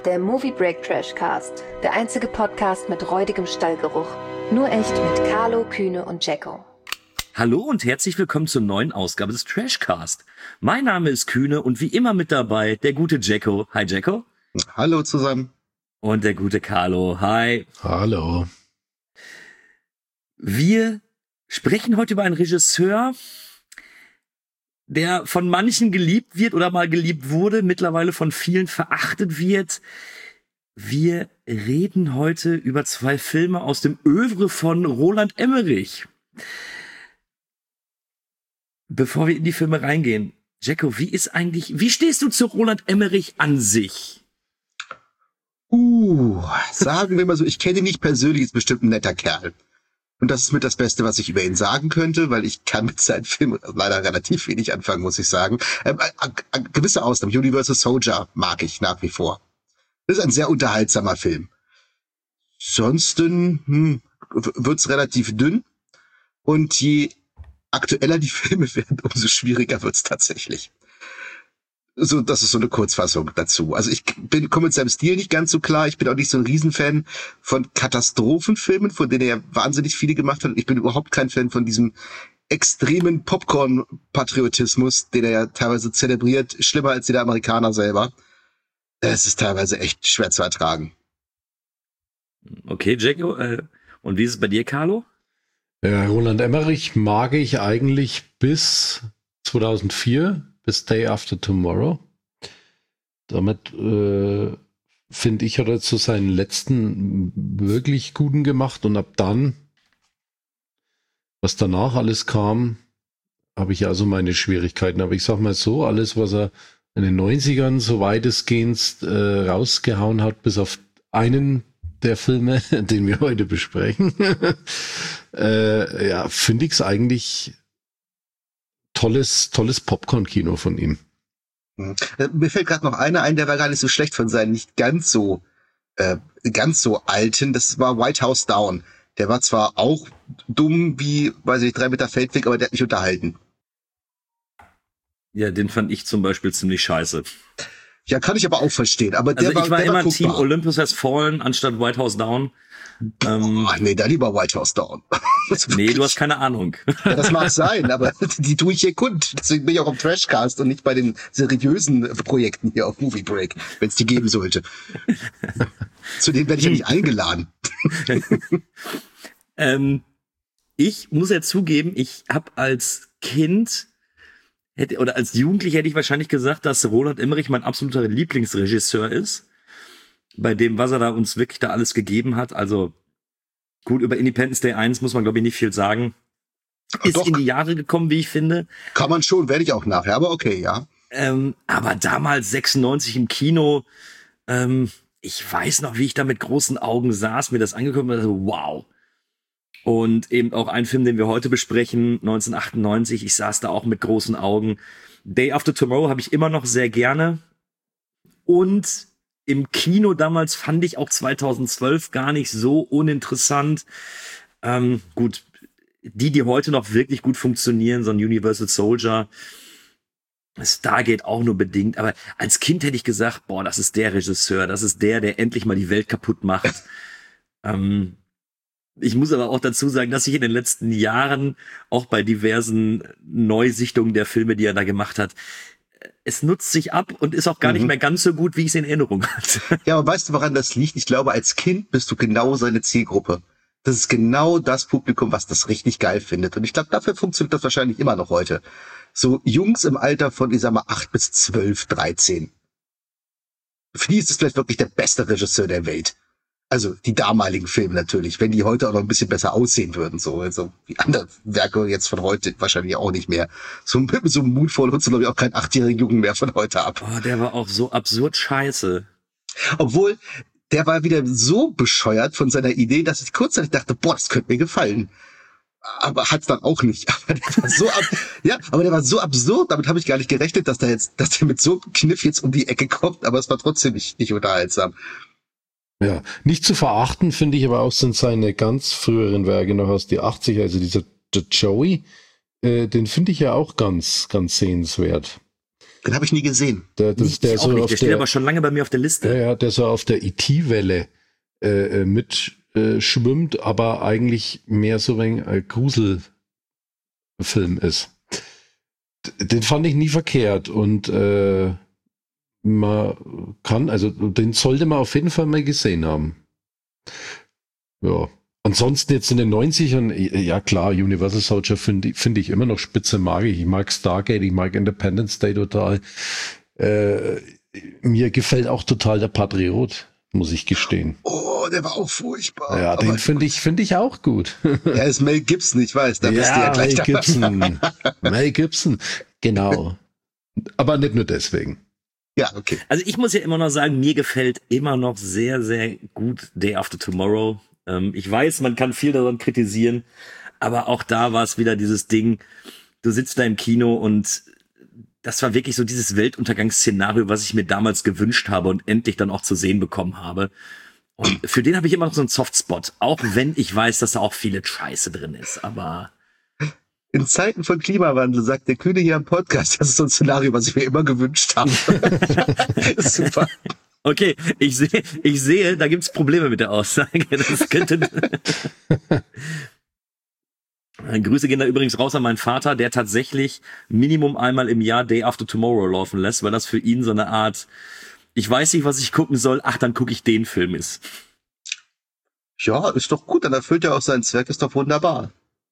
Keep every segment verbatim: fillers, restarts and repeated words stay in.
Der Movie Break Trashcast. Der einzige Podcast mit räudigem Stallgeruch. Nur echt mit Carlo, Kühne und Jacko. Hallo und herzlich willkommen zur neuen Ausgabe des Trashcast. Mein Name ist Kühne und wie immer mit dabei der gute Jacko. Hi Jacko. Hallo zusammen. Und der gute Carlo. Hi. Hallo. Wir sprechen heute über einen Regisseur, der von manchen geliebt wird oder mal geliebt wurde, mittlerweile von vielen verachtet wird. Wir reden heute über zwei Filme aus dem Œuvre von Roland Emmerich. Bevor wir in die Filme reingehen, Jacko, wie ist eigentlich, wie stehst du zu Roland Emmerich an sich? Uh, sagen wir mal so, ich kenne ihn nicht persönlich, ist bestimmt ein netter Kerl. Und das ist mit das Beste, was ich über ihn sagen könnte, weil ich kann mit seinen Filmen leider relativ wenig anfangen, muss ich sagen. Ähm, äh, äh, gewisse Ausnahmen, Universal Soldier mag ich nach wie vor. Das ist ein sehr unterhaltsamer Film. Ansonsten hm, wird's relativ dünn. Und je aktueller die Filme werden, umso schwieriger wird's tatsächlich. So, das ist so eine Kurzfassung dazu. Also ich bin komme mit seinem Stil nicht ganz so klar. Ich bin auch nicht so ein Riesenfan von Katastrophenfilmen, von denen er wahnsinnig viele gemacht hat. Ich bin überhaupt kein Fan von diesem extremen Popcorn-Patriotismus, den er ja teilweise zelebriert, schlimmer als die der Amerikaner selber. Es ist teilweise echt schwer zu ertragen. Okay, Jacko, äh, und wie ist es bei dir, Carlo? Ja, Roland Emmerich mag ich eigentlich bis zweitausendvier, bis Day After Tomorrow. Damit äh, finde ich, hat er zu seinen letzten wirklich guten gemacht, und ab dann, was danach alles kam, habe ich also meine Schwierigkeiten. Aber ich sag mal so, alles, was er in den neunzigern so weitestgehend äh, rausgehauen hat, bis auf einen der Filme, den wir heute besprechen, äh, ja, finde ich es eigentlich tolles, tolles Popcorn-Kino von ihm. Mhm. Mir fällt gerade noch einer ein, der war gar nicht so schlecht von seinen nicht ganz so äh, ganz so alten. Das war White House Down. Der war zwar auch dumm wie, weiß ich nicht, drei Meter Feldweg, aber der hat mich unterhalten. Ja, den fand ich zum Beispiel ziemlich scheiße. Ja, kann ich aber auch verstehen. Aber der also war, ich war der immer war Team Olympus Has Fallen anstatt White House Down. Ähm, Ach nee, da lieber White House Down. nee, du hast keine Ahnung. Ja, das mag sein, aber die tue ich hier kund. Deswegen bin ich auch am Trashcast und nicht bei den seriösen Projekten hier auf Movie Break, wenn es die geben sollte. Zu denen werde ich ja nicht eingeladen. ähm, ich muss ja zugeben, ich habe als Kind hätte oder als Jugendlicher hätte ich wahrscheinlich gesagt, dass Roland Emmerich mein absoluter Lieblingsregisseur ist. Bei dem, was er da uns wirklich da alles gegeben hat. Also gut, über Independence Day eins muss man, glaube ich, nicht viel sagen. Ist Doch. in die Jahre gekommen, wie ich finde. Kann man schon, werde ich auch nachher, aber okay, ja. Ähm, aber damals sechsundneunzig im Kino, ähm, ich weiß noch, wie ich da mit großen Augen saß, mir das angeguckt habe, also, wow. Und eben auch ein Film, den wir heute besprechen, neunzehnhundertachtundneunzig, ich saß da auch mit großen Augen. Day After Tomorrow habe ich immer noch sehr gerne. Und im Kino damals fand ich auch zweitausendzwölf gar nicht so uninteressant. Ähm, gut, die, die heute noch wirklich gut funktionieren, so ein Universal Soldier, Stargate auch nur bedingt. Aber als Kind hätte ich gesagt, boah, das ist der Regisseur, das ist der, der endlich mal die Welt kaputt macht. ähm, Ich muss aber auch dazu sagen, dass ich in den letzten Jahren auch bei diversen Neusichtungen der Filme, die er da gemacht hat, es nutzt sich ab und ist auch gar mhm. nicht mehr ganz so gut, wie ich es in Erinnerung hatte. Ja, aber weißt du, woran das liegt? Ich glaube, als Kind bist du genau seine Zielgruppe. Das ist genau das Publikum, was das richtig geil findet. Und ich glaube, dafür funktioniert das wahrscheinlich immer noch heute. So Jungs im Alter von, ich sag mal, acht bis zwölf, dreizehn. Für die ist es vielleicht wirklich der beste Regisseur der Welt. Also die damaligen Filme natürlich, wenn die heute auch noch ein bisschen besser aussehen würden, so also die anderen Werke jetzt von heute wahrscheinlich auch nicht mehr. So mit so einem Moonfall holst du, glaube ich, auch keinen achtjährigen Jungen mehr von heute ab. Oh, der war auch so absurd scheiße. Obwohl, der war wieder so bescheuert von seiner Idee, dass ich kurzzeitig dachte, boah, das könnte mir gefallen. Aber hat's dann auch nicht. Aber der war so ab- ja, aber der war so absurd, damit habe ich gar nicht gerechnet, dass der jetzt, dass der mit so einem Kniff jetzt um die Ecke kommt, aber es war trotzdem nicht, nicht unterhaltsam. Ja, nicht zu verachten finde ich aber auch sind seine ganz früheren Werke noch aus die achtziger, also dieser der Joey, äh, den finde ich ja auch ganz, ganz sehenswert. Den habe ich nie gesehen. Der, das, der auch so nicht. auf Der steht der, aber schon lange bei mir auf der Liste. Ja, ja, der so auf der E T-Welle äh, mit äh, schwimmt, aber eigentlich mehr so ein äh, Gruselfilm ist. D- Den fand ich nie verkehrt und äh, man kann, also den sollte man auf jeden Fall mal gesehen haben. Ja. Ansonsten jetzt in den neunzigern, ja klar, Universal Soldier finde find ich immer noch spitze, mag ich. Ich mag Stargate, ich mag Independence Day total. Äh, mir gefällt auch total der Patriot, muss ich gestehen. Oh, der war auch furchtbar. Ja, den finde ich, finde ich auch gut. Er ist Mel Gibson, ich weiß, da bist du ja gleich Mel Gibson. Mel Gibson, genau. Aber nicht nur deswegen. Ja, okay. Also ich muss ja immer noch sagen, mir gefällt immer noch sehr, sehr gut Day After Tomorrow. Ähm, ich weiß, man kann viel daran kritisieren, aber auch da war es wieder dieses Ding, du sitzt da im Kino und das war wirklich so dieses Weltuntergangsszenario, was ich mir damals gewünscht habe und endlich dann auch zu sehen bekommen habe. Und für den habe ich immer noch so einen Softspot, auch wenn ich weiß, dass da auch viele Scheiße drin ist, aber... In Zeiten von Klimawandel, sagt der Kühne hier im Podcast, das ist so ein Szenario, was ich mir immer gewünscht habe. Super. Okay, ich sehe, ich sehe, da gibt's Probleme mit der Aussage. Das könnte... Grüße gehen da übrigens raus an meinen Vater, der tatsächlich Minimum einmal im Jahr Day After Tomorrow laufen lässt, weil das für ihn so eine Art, ich weiß nicht, was ich gucken soll, ach, dann gucke ich den Film ist. Ja, ist doch gut, dann erfüllt er auch seinen Zweck, ist doch wunderbar.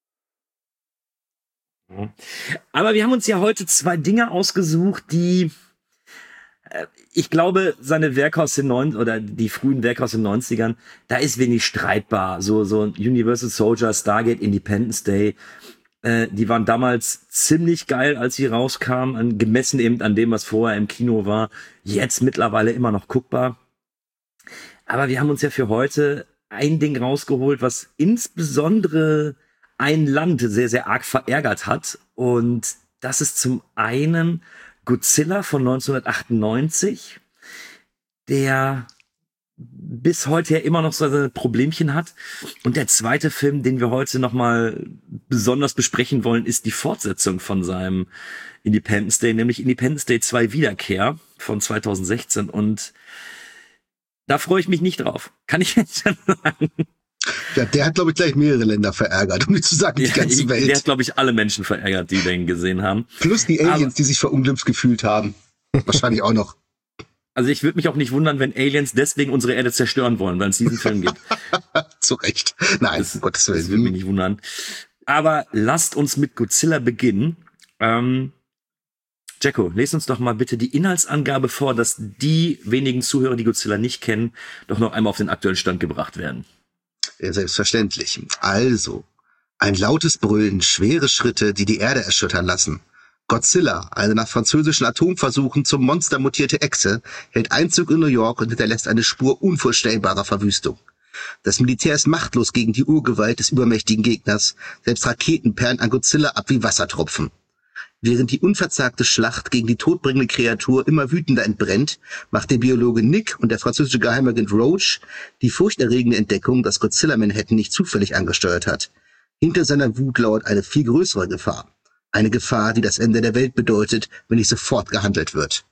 Aber wir haben uns ja heute zwei Dinge ausgesucht, die, äh, ich glaube, seine Werke aus den neun oder die frühen Werke aus den neunzigern, da ist wenig streitbar. So, so Universal Soldier, Stargate, Independence Day, äh, die waren damals ziemlich geil, als sie rauskamen, gemessen eben an dem, was vorher im Kino war. Jetzt mittlerweile immer noch guckbar. Aber wir haben uns ja für heute ein Ding rausgeholt, was insbesondere ein Land sehr, sehr arg verärgert hat. Und das ist zum einen Godzilla von neunzehnhundertachtundneunzig, der bis heute ja immer noch so seine Problemchen hat. Und der zweite Film, den wir heute nochmal besonders besprechen wollen, ist die Fortsetzung von seinem Independence Day, nämlich Independence Day zwei Wiederkehr von zweitausendsechzehn. Und da freue ich mich nicht drauf. Kann ich jetzt schon sagen. Ja, der hat, glaube ich, gleich mehrere Länder verärgert, um nicht zu sagen, die Ja, ganze ich, Welt. Der hat, glaube ich, alle Menschen verärgert, die den gesehen haben. Plus die Aliens, Aber, die sich verunglimpft gefühlt haben. Wahrscheinlich auch noch. Also ich würde mich auch nicht wundern, wenn Aliens deswegen unsere Erde zerstören wollen, weil es diesen Film gibt. Zu Recht. Nein, Das, um Gottes das würde mich Willen. nicht wundern. Aber lasst uns mit Godzilla beginnen. Ähm, Jacko, lest uns doch mal bitte die Inhaltsangabe vor, dass die wenigen Zuhörer, die Godzilla nicht kennen, doch noch einmal auf den aktuellen Stand gebracht werden. Ja, selbstverständlich. Also, ein lautes Brüllen, schwere Schritte, die die Erde erschüttern lassen. Godzilla, eine nach französischen Atomversuchen zum Monster mutierte Echse, hält Einzug in New York und hinterlässt eine Spur unvorstellbarer Verwüstung. Das Militär ist machtlos gegen die Urgewalt des übermächtigen Gegners, selbst Raketen perlen an Godzilla ab wie Wassertropfen. Während die unverzagte Schlacht gegen die todbringende Kreatur immer wütender entbrennt, macht der Biologe Nick und der französische Geheimagent Roach die furchterregende Entdeckung, dass Godzilla Manhattan nicht zufällig angesteuert hat. Hinter seiner Wut lauert eine viel größere Gefahr. Eine Gefahr, die das Ende der Welt bedeutet, wenn nicht sofort gehandelt wird.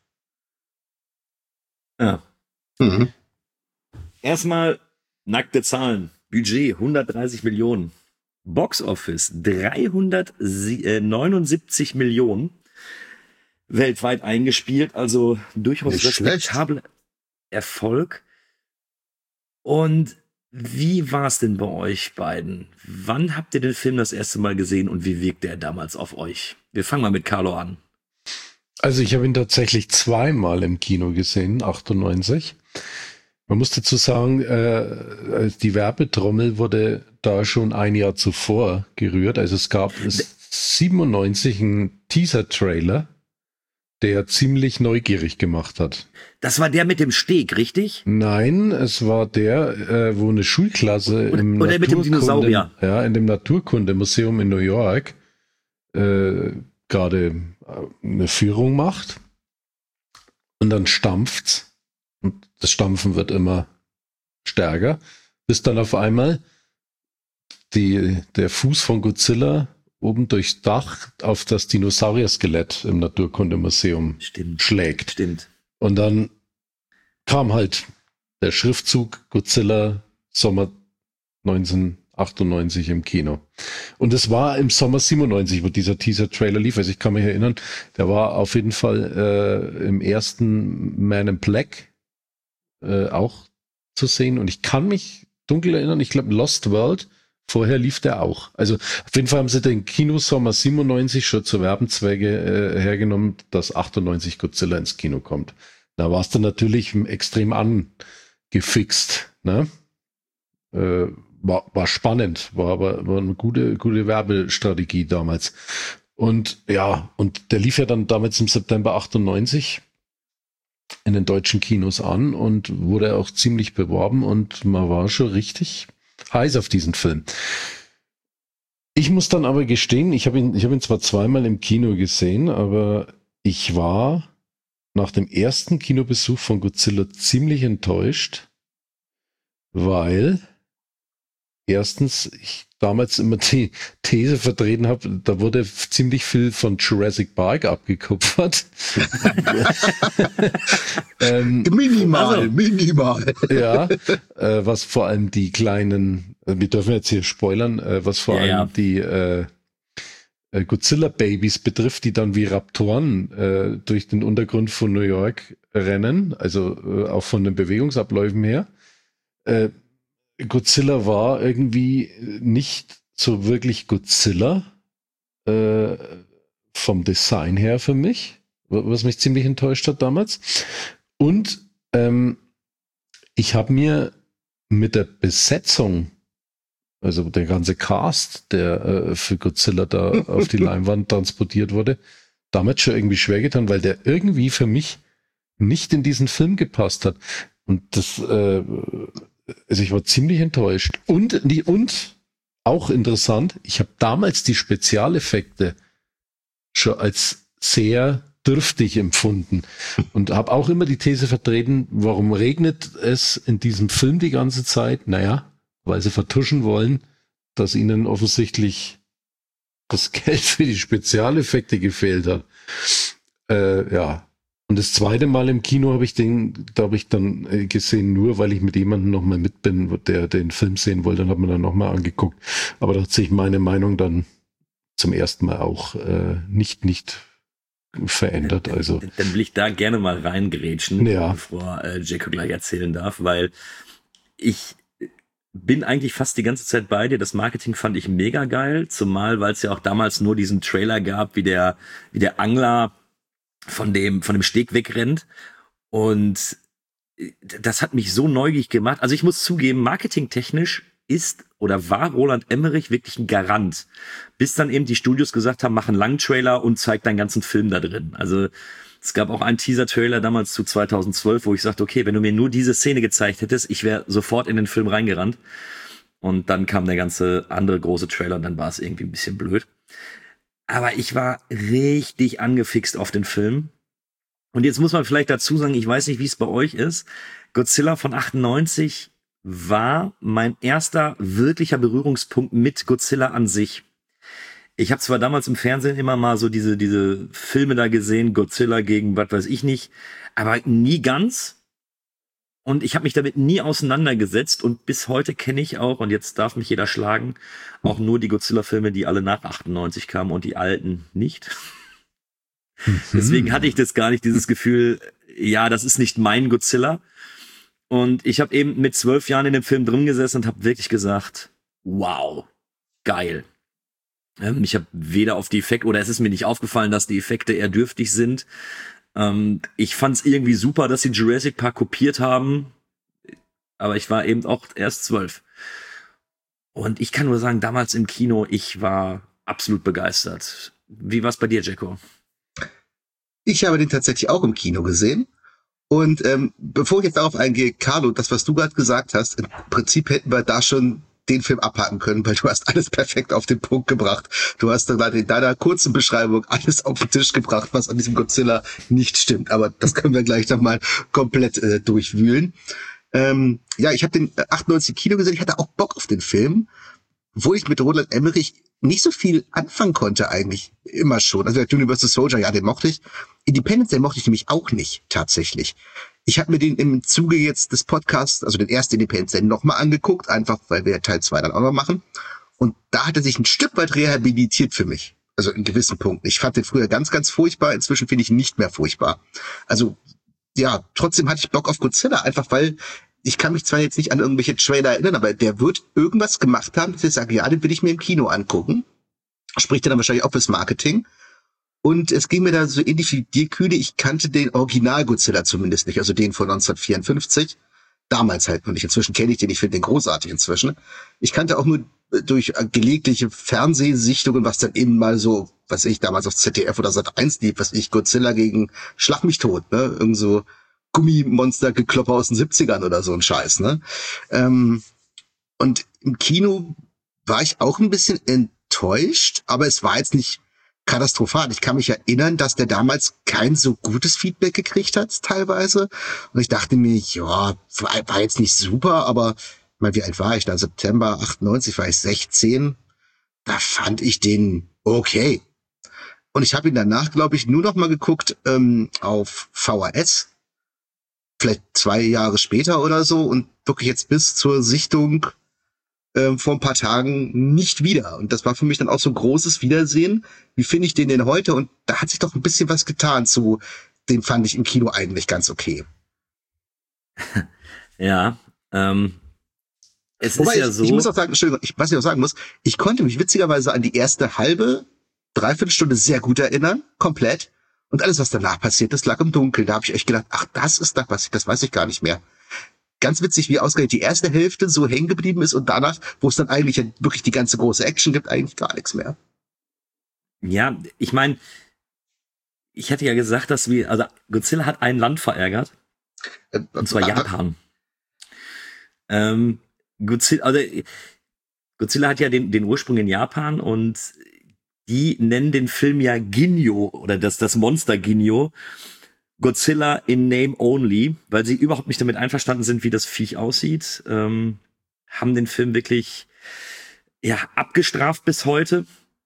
Ja. Mhm. Erstmal nackte Zahlen. Budget hundertdreißig Millionen. Box Office dreihundertneunundsiebzig Millionen weltweit eingespielt, also durchaus Nicht schlecht. respektabler Erfolg. Und wie war es denn bei euch beiden? Wann habt ihr den Film das erste Mal gesehen und wie wirkte er damals auf euch? Wir fangen mal mit Carlo an. Also ich habe ihn tatsächlich zweimal im Kino gesehen, achtundneunzig. Man muss dazu sagen, äh, die Werbetrommel wurde da schon ein Jahr zuvor gerührt. Also es gab siebenundneunzig einen Teaser-Trailer, der ziemlich neugierig gemacht hat. Das war der mit dem Steg, richtig? Nein, es war der, äh, wo eine Schulklasse Oder- im oder mit dem Dinosaurier. ja, in dem Naturkundemuseum in New York äh, gerade eine Führung macht und dann stampft's. Und das Stampfen wird immer stärker, bis dann auf einmal die, der Fuß von Godzilla oben durchs Dach auf das Dinosaurier-Skelett im Naturkundemuseum Stimmt. schlägt. Stimmt. Und dann kam halt der Schriftzug Godzilla Sommer neunzehnhundertachtundneunzig im Kino. Und es war im Sommer siebenundneunzig, wo dieser Teaser-Trailer lief. Also ich kann mich erinnern, der war auf jeden Fall äh, im ersten Man in Black äh, auch zu sehen. Und ich kann mich dunkel erinnern, ich glaube Lost World, vorher lief der auch. Also auf jeden Fall haben sie den Kinosommer siebenundneunzig schon zu Werbenzwecke äh, hergenommen, dass achtundneunzig Godzilla ins Kino kommt. Da warst du natürlich extrem angefixt, ne? Äh, war, war spannend, war aber war eine gute, gute Werbestrategie damals. Und ja, und der lief ja dann damals im September achtundneunzig in den deutschen Kinos an und wurde auch ziemlich beworben und man war schon richtig heiß auf diesen Film. Ich muss dann aber gestehen, ich habe ihn, ich habe ihn zwar zweimal im Kino gesehen, aber ich war nach dem ersten Kinobesuch von Godzilla ziemlich enttäuscht, weil erstens ich damals immer die These vertreten habe, da wurde ziemlich viel von Jurassic Park abgekupfert. ähm, minimal, also, minimal. Ja, äh, was vor allem die kleinen, äh, wir dürfen jetzt hier spoilern, äh, was vor ja, allem ja. die äh, Godzilla-Babys betrifft, die dann wie Raptoren äh, durch den Untergrund von New York rennen, also äh, auch von den Bewegungsabläufen her. Äh, Godzilla war irgendwie nicht so wirklich Godzilla äh, vom Design her für mich, was mich ziemlich enttäuscht hat damals. Und ähm, ich habe mir mit der Besetzung, also der ganze Cast, der äh, für Godzilla da auf die Leinwand transportiert wurde, damals schon irgendwie schwer getan, weil der irgendwie für mich nicht in diesen Film gepasst hat. Und das äh, Also ich war ziemlich enttäuscht. Und, die, und auch interessant, ich habe damals die Spezialeffekte schon als sehr dürftig empfunden und habe auch immer die These vertreten, warum regnet es in diesem Film die ganze Zeit? Naja, weil sie vertuschen wollen, dass ihnen offensichtlich das Geld für die Spezialeffekte gefehlt hat. Äh, ja. Und das zweite Mal im Kino habe ich den, da habe ich dann äh, gesehen, nur weil ich mit jemandem nochmal mit bin, der den Film sehen wollte, dann hat man dann nochmal angeguckt. Aber da hat sich meine Meinung dann zum ersten Mal auch äh, nicht, nicht verändert. Also Dann, dann will ich da gerne mal reingrätschen, ja. bevor äh, Jaco gleich erzählen darf, weil ich bin eigentlich fast die ganze Zeit bei dir. Das Marketing fand ich mega geil, zumal weil es ja auch damals nur diesen Trailer gab, wie der, wie der Angler von dem, von dem Steg wegrennt. Und das hat mich so neugierig gemacht. Also ich muss zugeben, marketingtechnisch ist oder war Roland Emmerich wirklich ein Garant. Bis dann eben die Studios gesagt haben, mach einen langen Trailer und zeig deinen ganzen Film da drin. Also es gab auch einen Teaser-Trailer damals zu zweitausendzwölf, wo ich sagte, okay, wenn du mir nur diese Szene gezeigt hättest, ich wäre sofort in den Film reingerannt. Und dann kam der ganze andere große Trailer und dann war es irgendwie ein bisschen blöd. Aber ich war richtig angefixt auf den Film. Und jetzt muss man vielleicht dazu sagen, ich weiß nicht, wie es bei euch ist. Godzilla von achtundneunzig war mein erster wirklicher Berührungspunkt mit Godzilla an sich. Ich habe zwar damals im Fernsehen immer mal so diese diese Filme da gesehen, Godzilla gegen was weiß ich nicht, aber nie ganz. Und ich habe mich damit nie auseinandergesetzt und bis heute kenne ich auch, und jetzt darf mich jeder schlagen, auch nur die Godzilla-Filme, die alle nach achtundneunzig kamen und die alten nicht. Mhm. Deswegen hatte ich das gar nicht, dieses Gefühl, ja, das ist nicht mein Godzilla. Und ich habe eben mit zwölf Jahren in dem Film drin gesessen und habe wirklich gesagt, wow, geil. Ähm, ich habe weder auf die Effekte, oder es ist mir nicht aufgefallen, dass die Effekte eher dürftig sind. Ähm, ich fand es irgendwie super, dass sie Jurassic Park kopiert haben, aber ich war eben auch erst zwölf. Und ich kann nur sagen, damals im Kino, ich war absolut begeistert. Wie war es bei dir, Jaco? Ich habe den tatsächlich auch im Kino gesehen. Und ähm, bevor ich jetzt darauf eingehe, Carlo, das, was du gerade gesagt hast, im Prinzip hätten wir da schon den Film abhaken können, weil du hast alles perfekt auf den Punkt gebracht. Du hast dann in deiner kurzen Beschreibung alles auf den Tisch gebracht, was an diesem Godzilla nicht stimmt. Aber das können wir gleich noch mal komplett äh, durchwühlen. Ähm, ja, ich habe den achtundneunzig Kino gesehen. Ich hatte auch Bock auf den Film, wo ich mit Roland Emmerich nicht so viel anfangen konnte eigentlich. Immer schon. Also der Universal Soldier, ja, den mochte ich. Independence Day mochte ich nämlich auch nicht, tatsächlich. Ich habe mir den im Zuge jetzt des Podcasts, also den ersten Independence Day, nochmal angeguckt, einfach weil wir Teil zwei dann auch noch machen. Und da hat er sich ein Stück weit rehabilitiert für mich. Also in gewissen Punkten. Ich fand den früher ganz, ganz furchtbar. Inzwischen finde ich ihn nicht mehr furchtbar. Also, ja, trotzdem hatte ich Bock auf Godzilla, einfach weil ich kann mich zwar jetzt nicht an irgendwelche Trailer erinnern, aber der wird irgendwas gemacht haben, dass ich sage, ja, den will ich mir im Kino angucken. Spricht dann wahrscheinlich auch fürs Marketing. Und es ging mir da so ähnlich wie dir, Kühne. Ich kannte den Original-Godzilla zumindest nicht, also den von neunzehnhundertvierundfünfzig. Damals halt noch nicht. Inzwischen kenne ich den, ich finde den großartig inzwischen. Ich kannte auch nur durch gelegentliche Fernsehsichtungen, was dann eben mal so, was ich damals auf Z D F oder Sat eins lief, was ich, Godzilla gegen Schlag mich tot, ne? Irgend so Gummimonster-Geklopper aus den siebzigern oder so ein Scheiß, ne? Ähm, und im Kino war ich auch ein bisschen enttäuscht, aber es war jetzt nicht katastrophal. Ich kann mich erinnern, dass der damals kein so gutes Feedback gekriegt hat, teilweise. Und ich dachte mir, ja, war jetzt nicht super, aber ich meine, wie alt war ich da? September achtundneunzig war ich sechzehn. Da fand ich den okay. Und ich habe ihn danach, glaube ich, nur noch mal geguckt ähm, auf V H S. Vielleicht zwei Jahre später oder so. Und wirklich jetzt bis zur Sichtung ähm, vor ein paar Tagen nicht wieder. Und das war für mich dann auch so ein großes Wiedersehen. Wie finde ich den denn heute? Und da hat sich doch ein bisschen was getan zu, den fand ich im Kino eigentlich ganz okay. Ja, ähm, es Wobei ist ja ich, so. ich muss auch sagen, Entschuldigung, ich, was ich auch sagen muss, ich konnte mich witzigerweise an die erste halbe, dreiviertel Stunde sehr gut erinnern, komplett. Und alles, was danach passiert ist, lag im Dunkeln. Da habe ich echt gedacht, ach, das ist das, was ich, das weiß ich gar nicht mehr. Ganz witzig, wie ausgerechnet die erste Hälfte so hängen geblieben ist und danach, wo es dann eigentlich wirklich die ganze große Action gibt, eigentlich gar nichts mehr. Ja, ich meine, ich hatte ja gesagt, dass wir, also Godzilla hat ein Land verärgert, Äh, und zwar äh, Japan. Ähm, Godzilla, also Godzilla hat ja den, den Ursprung in Japan und die nennen den Film ja Ginyu oder das, das Monster Ginyu. Godzilla in Name Only, weil sie überhaupt nicht damit einverstanden sind, wie das Viech aussieht. Ähm, haben den Film wirklich ja abgestraft bis heute.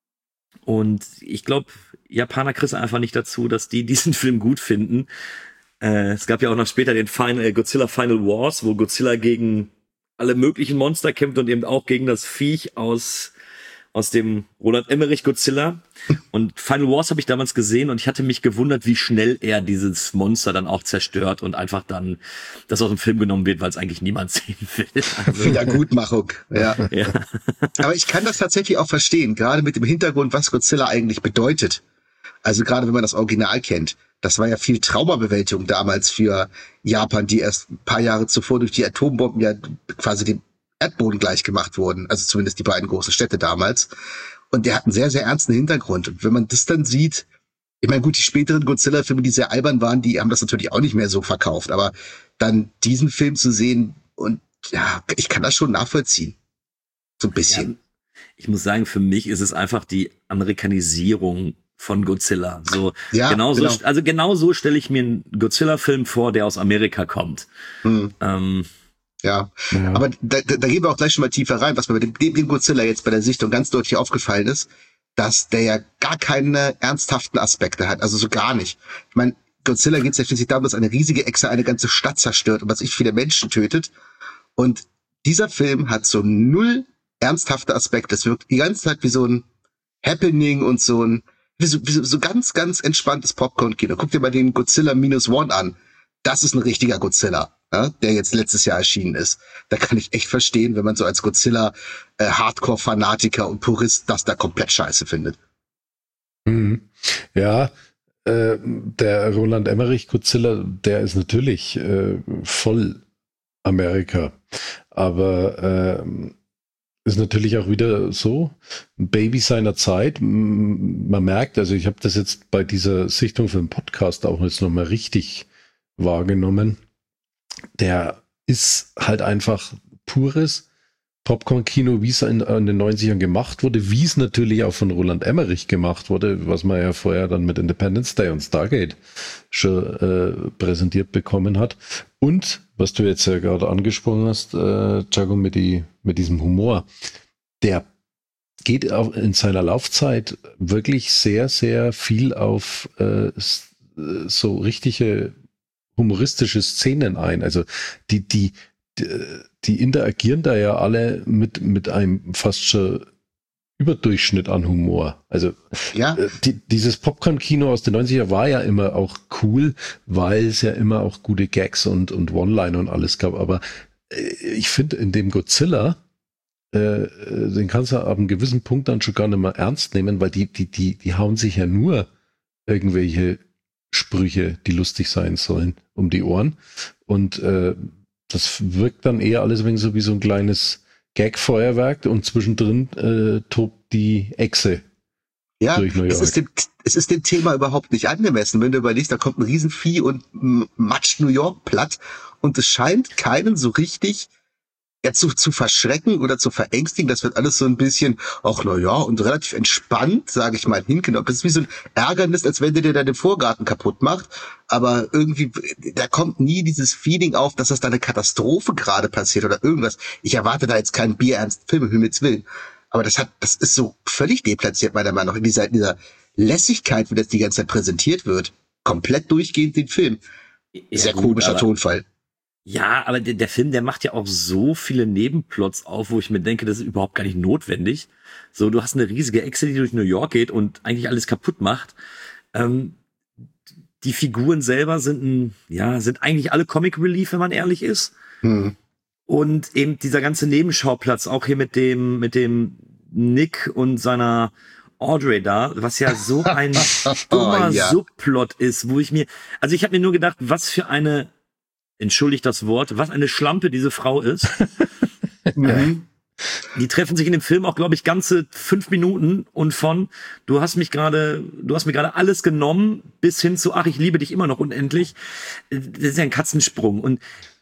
Und ich glaube, Japaner kriegen einfach nicht dazu, dass die diesen Film gut finden. Äh, es gab ja auch noch später den Final, Godzilla Final Wars, wo Godzilla gegen alle möglichen Monster kämpft und eben auch gegen das Viech aus aus dem Roland Emmerich Godzilla. Und Final Wars habe ich damals gesehen und ich hatte mich gewundert, wie schnell er dieses Monster dann auch zerstört und einfach dann das aus dem Film genommen wird, weil es eigentlich niemand sehen will. Also, Wiedergutmachung, ja. ja. Aber ich kann das tatsächlich auch verstehen, gerade mit dem Hintergrund, was Godzilla eigentlich bedeutet. Also gerade wenn man das Original kennt. Das war ja viel Traumabewältigung damals für Japan, die erst ein paar Jahre zuvor durch die Atombomben ja quasi den Erdboden gleich gemacht wurden. Also zumindest die beiden großen Städte damals. Und der hat einen sehr, sehr ernsten Hintergrund. Und wenn man das dann sieht, ich meine, gut, die späteren Godzilla-Filme, die sehr albern waren, die haben das natürlich auch nicht mehr so verkauft. Aber dann diesen Film zu sehen und ja, ich kann das schon nachvollziehen. So ein bisschen. Ja, ich muss sagen, für mich ist es einfach die Amerikanisierung von Godzilla. So, ja, genau genau. so, also genau so stelle ich mir einen Godzilla-Film vor, der aus Amerika kommt. Hm. Ähm, Ja. Ja. Aber da, da, da gehen wir auch gleich schon mal tiefer rein, was mir bei dem, dem Godzilla jetzt bei der Sichtung ganz deutlich aufgefallen ist, dass der ja gar keine ernsthaften Aspekte hat, also so gar nicht. Ich meine, Godzilla geht es ja schließlich darum, dass eine riesige Echse eine ganze Stadt zerstört und was ich viele Menschen tötet. Und dieser Film hat so null ernsthafte Aspekte. Es wirkt die ganze Zeit wie so ein Happening und so ein wie so, wie so, so ganz, ganz entspanntes Popcorn-Kino. Guck dir mal den Godzilla Minus One an. Das ist ein richtiger Godzilla, ja, der jetzt letztes Jahr erschienen ist. Da kann ich echt verstehen, wenn man so als Godzilla äh, Hardcore-Fanatiker und Purist das da komplett scheiße findet. Mhm. Ja, äh, der Roland Emmerich Godzilla, der ist natürlich äh, voll Amerika. Aber äh, ist natürlich auch wieder so ein Baby seiner Zeit. Man merkt, also ich habe das jetzt bei dieser Sichtung für den Podcast auch jetzt nochmal richtig wahrgenommen. Der ist halt einfach pures Popcorn-Kino, wie es in, in den neunzigern gemacht wurde, wie es natürlich auch von Roland Emmerich gemacht wurde, was man ja vorher dann mit Independence Day und Stargate schon äh, präsentiert bekommen hat. Und, was du jetzt ja gerade angesprochen hast, äh, Jago, mit, die, mit diesem Humor, der geht auch in seiner Laufzeit wirklich sehr, sehr viel auf äh, so richtige humoristische Szenen ein. Also die, die, die, die interagieren da ja alle mit, mit einem fast schon Überdurchschnitt an Humor. Also ja. die, dieses Popcorn-Kino aus den neunziger war ja immer auch cool, weil es ja immer auch gute Gags und, und One-Liner und alles gab. Aber ich finde, in dem Godzilla, äh, den kannst du ab einem gewissen Punkt dann schon gar nicht mehr ernst nehmen, weil die, die, die, die hauen sich ja nur irgendwelche Sprüche, die lustig sein sollen, um die Ohren. Und äh, das wirkt dann eher alles wegen so wie so ein kleines Gag-Feuerwerk und zwischendrin äh, tobt die Echse. Ja, durch New York. Es ist, dem, es ist dem Thema überhaupt nicht angemessen. Wenn du überlegst, da kommt ein Riesenvieh und matscht New York platt und es scheint keinen so richtig ja, zu, zu verschrecken oder zu verängstigen. Das wird alles so ein bisschen, ach na ja, und relativ entspannt, sage ich mal, hingenommen. Das ist wie so ein Ärgernis, als wenn der dir deinen Vorgarten kaputt macht. Aber irgendwie, da kommt nie dieses Feeling auf, dass das da eine Katastrophe gerade passiert oder irgendwas. Ich erwarte da jetzt keinen bierernsten Film, um Himmels Willen. Aber das hat, das ist so völlig deplatziert, meiner Meinung nach, in dieser, in dieser Lässigkeit, wie das die ganze Zeit präsentiert wird. Komplett durchgehend den Film. Sehr ja, gut, komischer Tonfall. Ja, aber der, der Film, der macht ja auch so viele Nebenplots auf, wo ich mir denke, das ist überhaupt gar nicht notwendig. So, du hast eine riesige Echse, die durch New York geht und eigentlich alles kaputt macht. Ähm, die Figuren selber sind ein, ja, sind eigentlich alle Comic Relief, wenn man ehrlich ist. Hm. Und eben dieser ganze Nebenschauplatz, auch hier mit dem, mit dem Nick und seiner Audrey da, was ja so ein dummer oh, ja. Subplot ist, wo ich mir, also ich habe mir nur gedacht, was für eine, entschuldigt das Wort, was eine Schlampe diese Frau ist. mhm. Die treffen sich in dem Film auch, glaube ich, ganze fünf Minuten und von, du hast mich gerade, du hast mir gerade alles genommen, bis hin zu, ach, ich liebe dich immer noch unendlich. Das ist ja ein Katzensprung. Und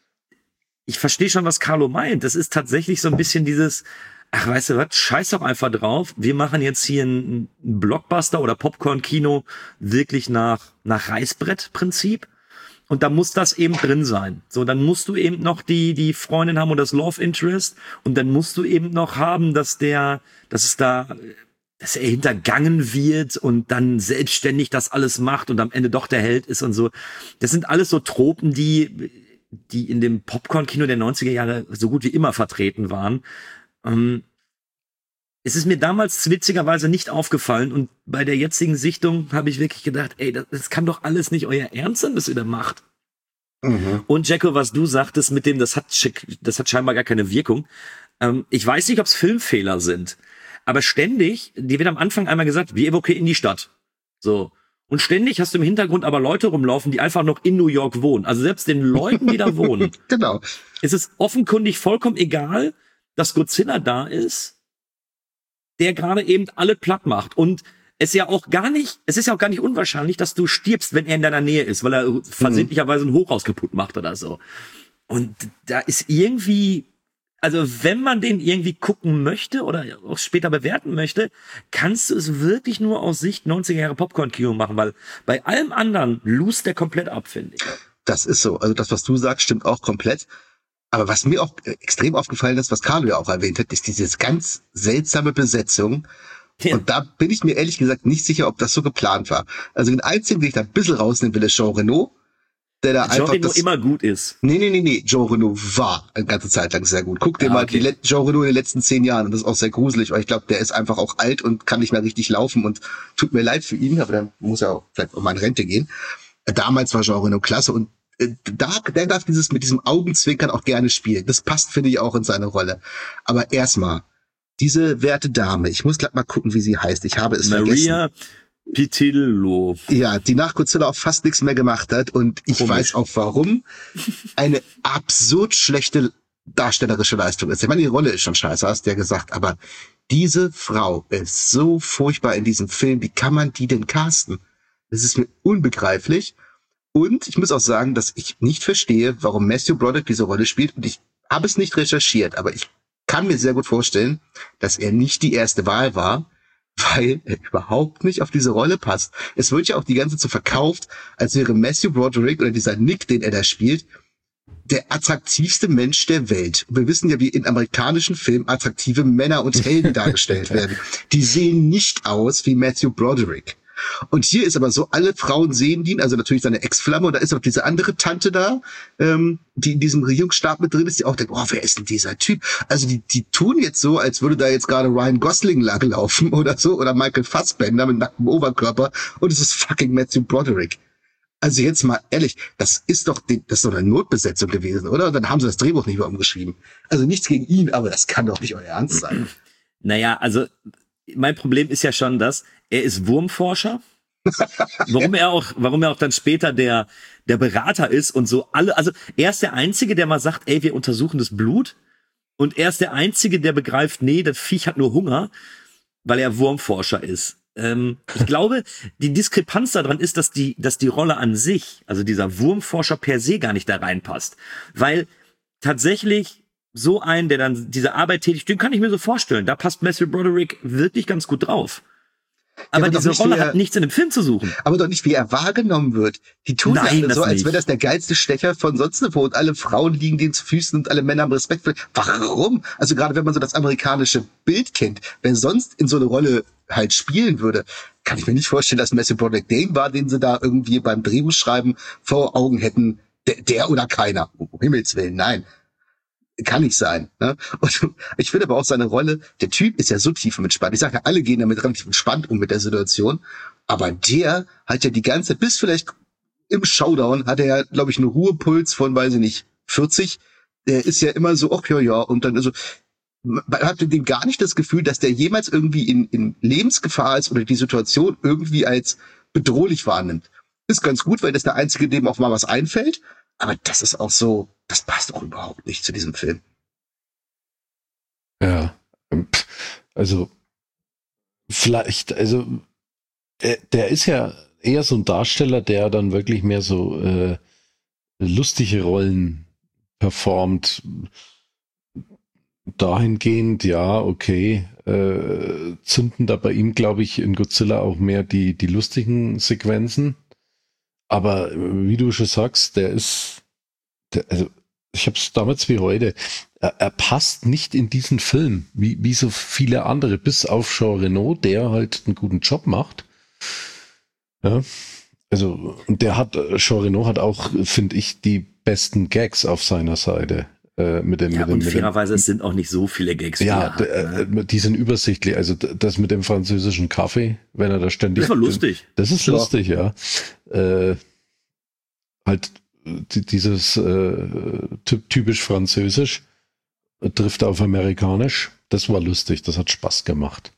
ich verstehe schon, was Carlo meint. Das ist tatsächlich so ein bisschen dieses, ach, weißt du was, scheiß doch einfach drauf. Wir machen jetzt hier ein Blockbuster oder Popcorn-Kino wirklich nach, nach Reißbrett-Prinzip. Und da muss das eben drin sein. So, dann musst du eben noch die, die Freundin haben und das Love Interest. Und dann musst du eben noch haben, dass der, dass es da, dass er hintergangen wird und dann selbstständig das alles macht und am Ende doch der Held ist und so. Das sind alles so Tropen, die, die in dem Popcorn-Kino der neunziger Jahre so gut wie immer vertreten waren. Ähm, es ist mir damals witzigerweise nicht aufgefallen und bei der jetzigen Sichtung habe ich wirklich gedacht, ey, das, das kann doch alles nicht euer Ernst sein, was ihr da macht. Mhm. Und Jacko, was du sagtest mit dem, das hat, das hat scheinbar gar keine Wirkung. Ähm, ich weiß nicht, ob es Filmfehler sind, aber ständig, die wird am Anfang einmal gesagt, wir evakuieren die Stadt. So. Und ständig hast du im Hintergrund aber Leute rumlaufen, die einfach noch in New York wohnen. Also selbst den Leuten, die da wohnen, genau. ist es offenkundig vollkommen egal, dass Godzilla da ist, der gerade eben alle platt macht. Und es ja auch gar nicht, es ist ja auch gar nicht unwahrscheinlich, dass du stirbst, wenn er in deiner Nähe ist, weil er versehentlicherweise ein Hochhaus kaputt macht oder so. Und da ist irgendwie, also wenn man den irgendwie gucken möchte oder auch später bewerten möchte, kannst du es wirklich nur aus Sicht neunziger Jahre Popcorn-Kino machen, weil bei allem anderen lust der komplett ab, finde ich. Das ist so. Also das, was du sagst, stimmt auch komplett. Aber was mir auch extrem aufgefallen ist, was Carlo ja auch erwähnt hat, ist diese ganz seltsame Besetzung. Ja. Und da bin ich mir ehrlich gesagt nicht sicher, ob das so geplant war. Also den einzigen, den ich da ein bisschen rausnehmen will, ist Jean Reno. Der da Jean einfach Reno das, immer gut ist. Nee, nee, nee, nee. Jean Reno war eine ganze Zeit lang sehr gut. Guck dir ah, mal okay. die Le- Jean Reno in den letzten zehn Jahren. Und das ist auch sehr gruselig, weil ich glaube, der ist einfach auch alt und kann nicht mehr richtig laufen. Und tut mir leid für ihn, aber dann muss er auch vielleicht auch mal in Rente gehen. Damals war Jean Reno klasse und Da, der darf dieses mit diesem Augenzwinkern auch gerne spielen. Das passt, finde ich, auch in seine Rolle. Aber erstmal, diese werte Dame, ich muss gleich mal gucken, wie sie heißt. Ich habe es Maria vergessen. Pitillo. Ja, die nach Godzilla auch fast nichts mehr gemacht hat. Und ich Komisch. weiß auch warum. Eine absurd schlechte darstellerische Leistung ist. Ich meine, die Rolle ist schon scheiße, hast du ja gesagt. Aber diese Frau ist so furchtbar in diesem Film. Wie kann man die denn casten? Das ist mir unbegreiflich. Und ich muss auch sagen, dass ich nicht verstehe, warum Matthew Broderick diese Rolle spielt. Und ich habe es nicht recherchiert, aber ich kann mir sehr gut vorstellen, dass er nicht die erste Wahl war, weil er überhaupt nicht auf diese Rolle passt. Es wird ja auch die ganze Zeit so verkauft, als wäre Matthew Broderick oder dieser Nick, den er da spielt, der attraktivste Mensch der Welt. Und wir wissen ja, wie in amerikanischen Filmen attraktive Männer und Helden dargestellt werden. Die sehen nicht aus wie Matthew Broderick. Und hier ist aber so, alle Frauen sehen ihn, also natürlich seine Ex-Flamme, und da ist auch diese andere Tante da, ähm, die in diesem Regierungsstab mit drin ist, die auch denkt, oh, wer ist denn dieser Typ? Also die die tun jetzt so, als würde da jetzt gerade Ryan Gosling langlaufen oder so, oder Michael Fassbender mit nacktem Oberkörper, und es ist fucking Matthew Broderick. Also jetzt mal ehrlich, das ist doch die, das ist doch eine Notbesetzung gewesen, oder? Und dann haben sie das Drehbuch nicht mehr umgeschrieben. Also nichts gegen ihn, aber das kann doch nicht euer Ernst sein. Naja, also mein Problem ist ja schon das, er ist Wurmforscher. Warum er auch, warum er auch dann später der, der Berater ist und so alle, also er ist der Einzige, der mal sagt, ey, wir untersuchen das Blut, und er ist der Einzige, der begreift, nee, das Viech hat nur Hunger, weil er Wurmforscher ist. Ähm, ich glaube, die Diskrepanz daran ist, dass die, dass die Rolle an sich, also dieser Wurmforscher per se gar nicht da reinpasst, weil tatsächlich so ein, der dann diese Arbeit tätigt, den kann ich mir so vorstellen, da passt Matthew Broderick wirklich ganz gut drauf. Aber ja, diese Rolle er, hat nichts in dem Film zu suchen. Aber doch nicht, wie er wahrgenommen wird. Die tun Nein, ja alle so, als nicht. wäre das der geilste Stecher von sonst wo, und alle Frauen liegen denen zu Füßen und alle Männer haben Respekt für. Warum? Also gerade wenn man so das amerikanische Bild kennt, wer sonst in so eine Rolle halt spielen würde, kann ich mir nicht vorstellen, dass Matthew Broderick den war, den sie da irgendwie beim Drehbuchschreiben vor Augen hätten. Der, der oder keiner. Um Himmels Willen, nein. Kann nicht sein. Ne? Und ich finde aber auch seine Rolle, der Typ ist ja so tief entspannt. Ich sage ja, alle gehen damit relativ entspannt um mit der Situation. Aber der hat ja die ganze, bis vielleicht im Showdown, hat er ja, glaube ich, einen Ruhepuls von, weiß ich nicht, vierzig. Der ist ja immer so, ach ja, ja. Und dann, also, man hat dem gar nicht das Gefühl, dass der jemals irgendwie in, in Lebensgefahr ist oder die Situation irgendwie als bedrohlich wahrnimmt. Ist ganz gut, weil das der Einzige, dem auch mal was einfällt. Aber das ist auch so, das passt auch überhaupt nicht zu diesem Film. Ja, also vielleicht, also der ist ja eher so ein Darsteller, der dann wirklich mehr so äh, lustige Rollen performt. Dahingehend, ja, okay, äh, zünden da bei ihm, glaube ich, in Godzilla auch mehr die, die lustigen Sequenzen. Aber wie du schon sagst, der ist, der, also ich habe es damals wie heute, er, er passt nicht in diesen Film, wie, wie so viele andere, bis auf Jean Reno, der halt einen guten Job macht. Ja, also und der hat, Jean Reno hat auch, finde ich, die besten Gags auf seiner Seite. Äh, mit dem, ja, mit dem, und mit fairerweise, dem, es sind auch nicht so viele Gags. Ja, die, er hat, ne? Die sind übersichtlich. Also das mit dem französischen Kaffee, wenn er da ständig... Das war lustig. Das ist ja. lustig, ja. Äh, halt dieses äh, typisch französisch trifft auf amerikanisch. Das war lustig, das hat Spaß gemacht.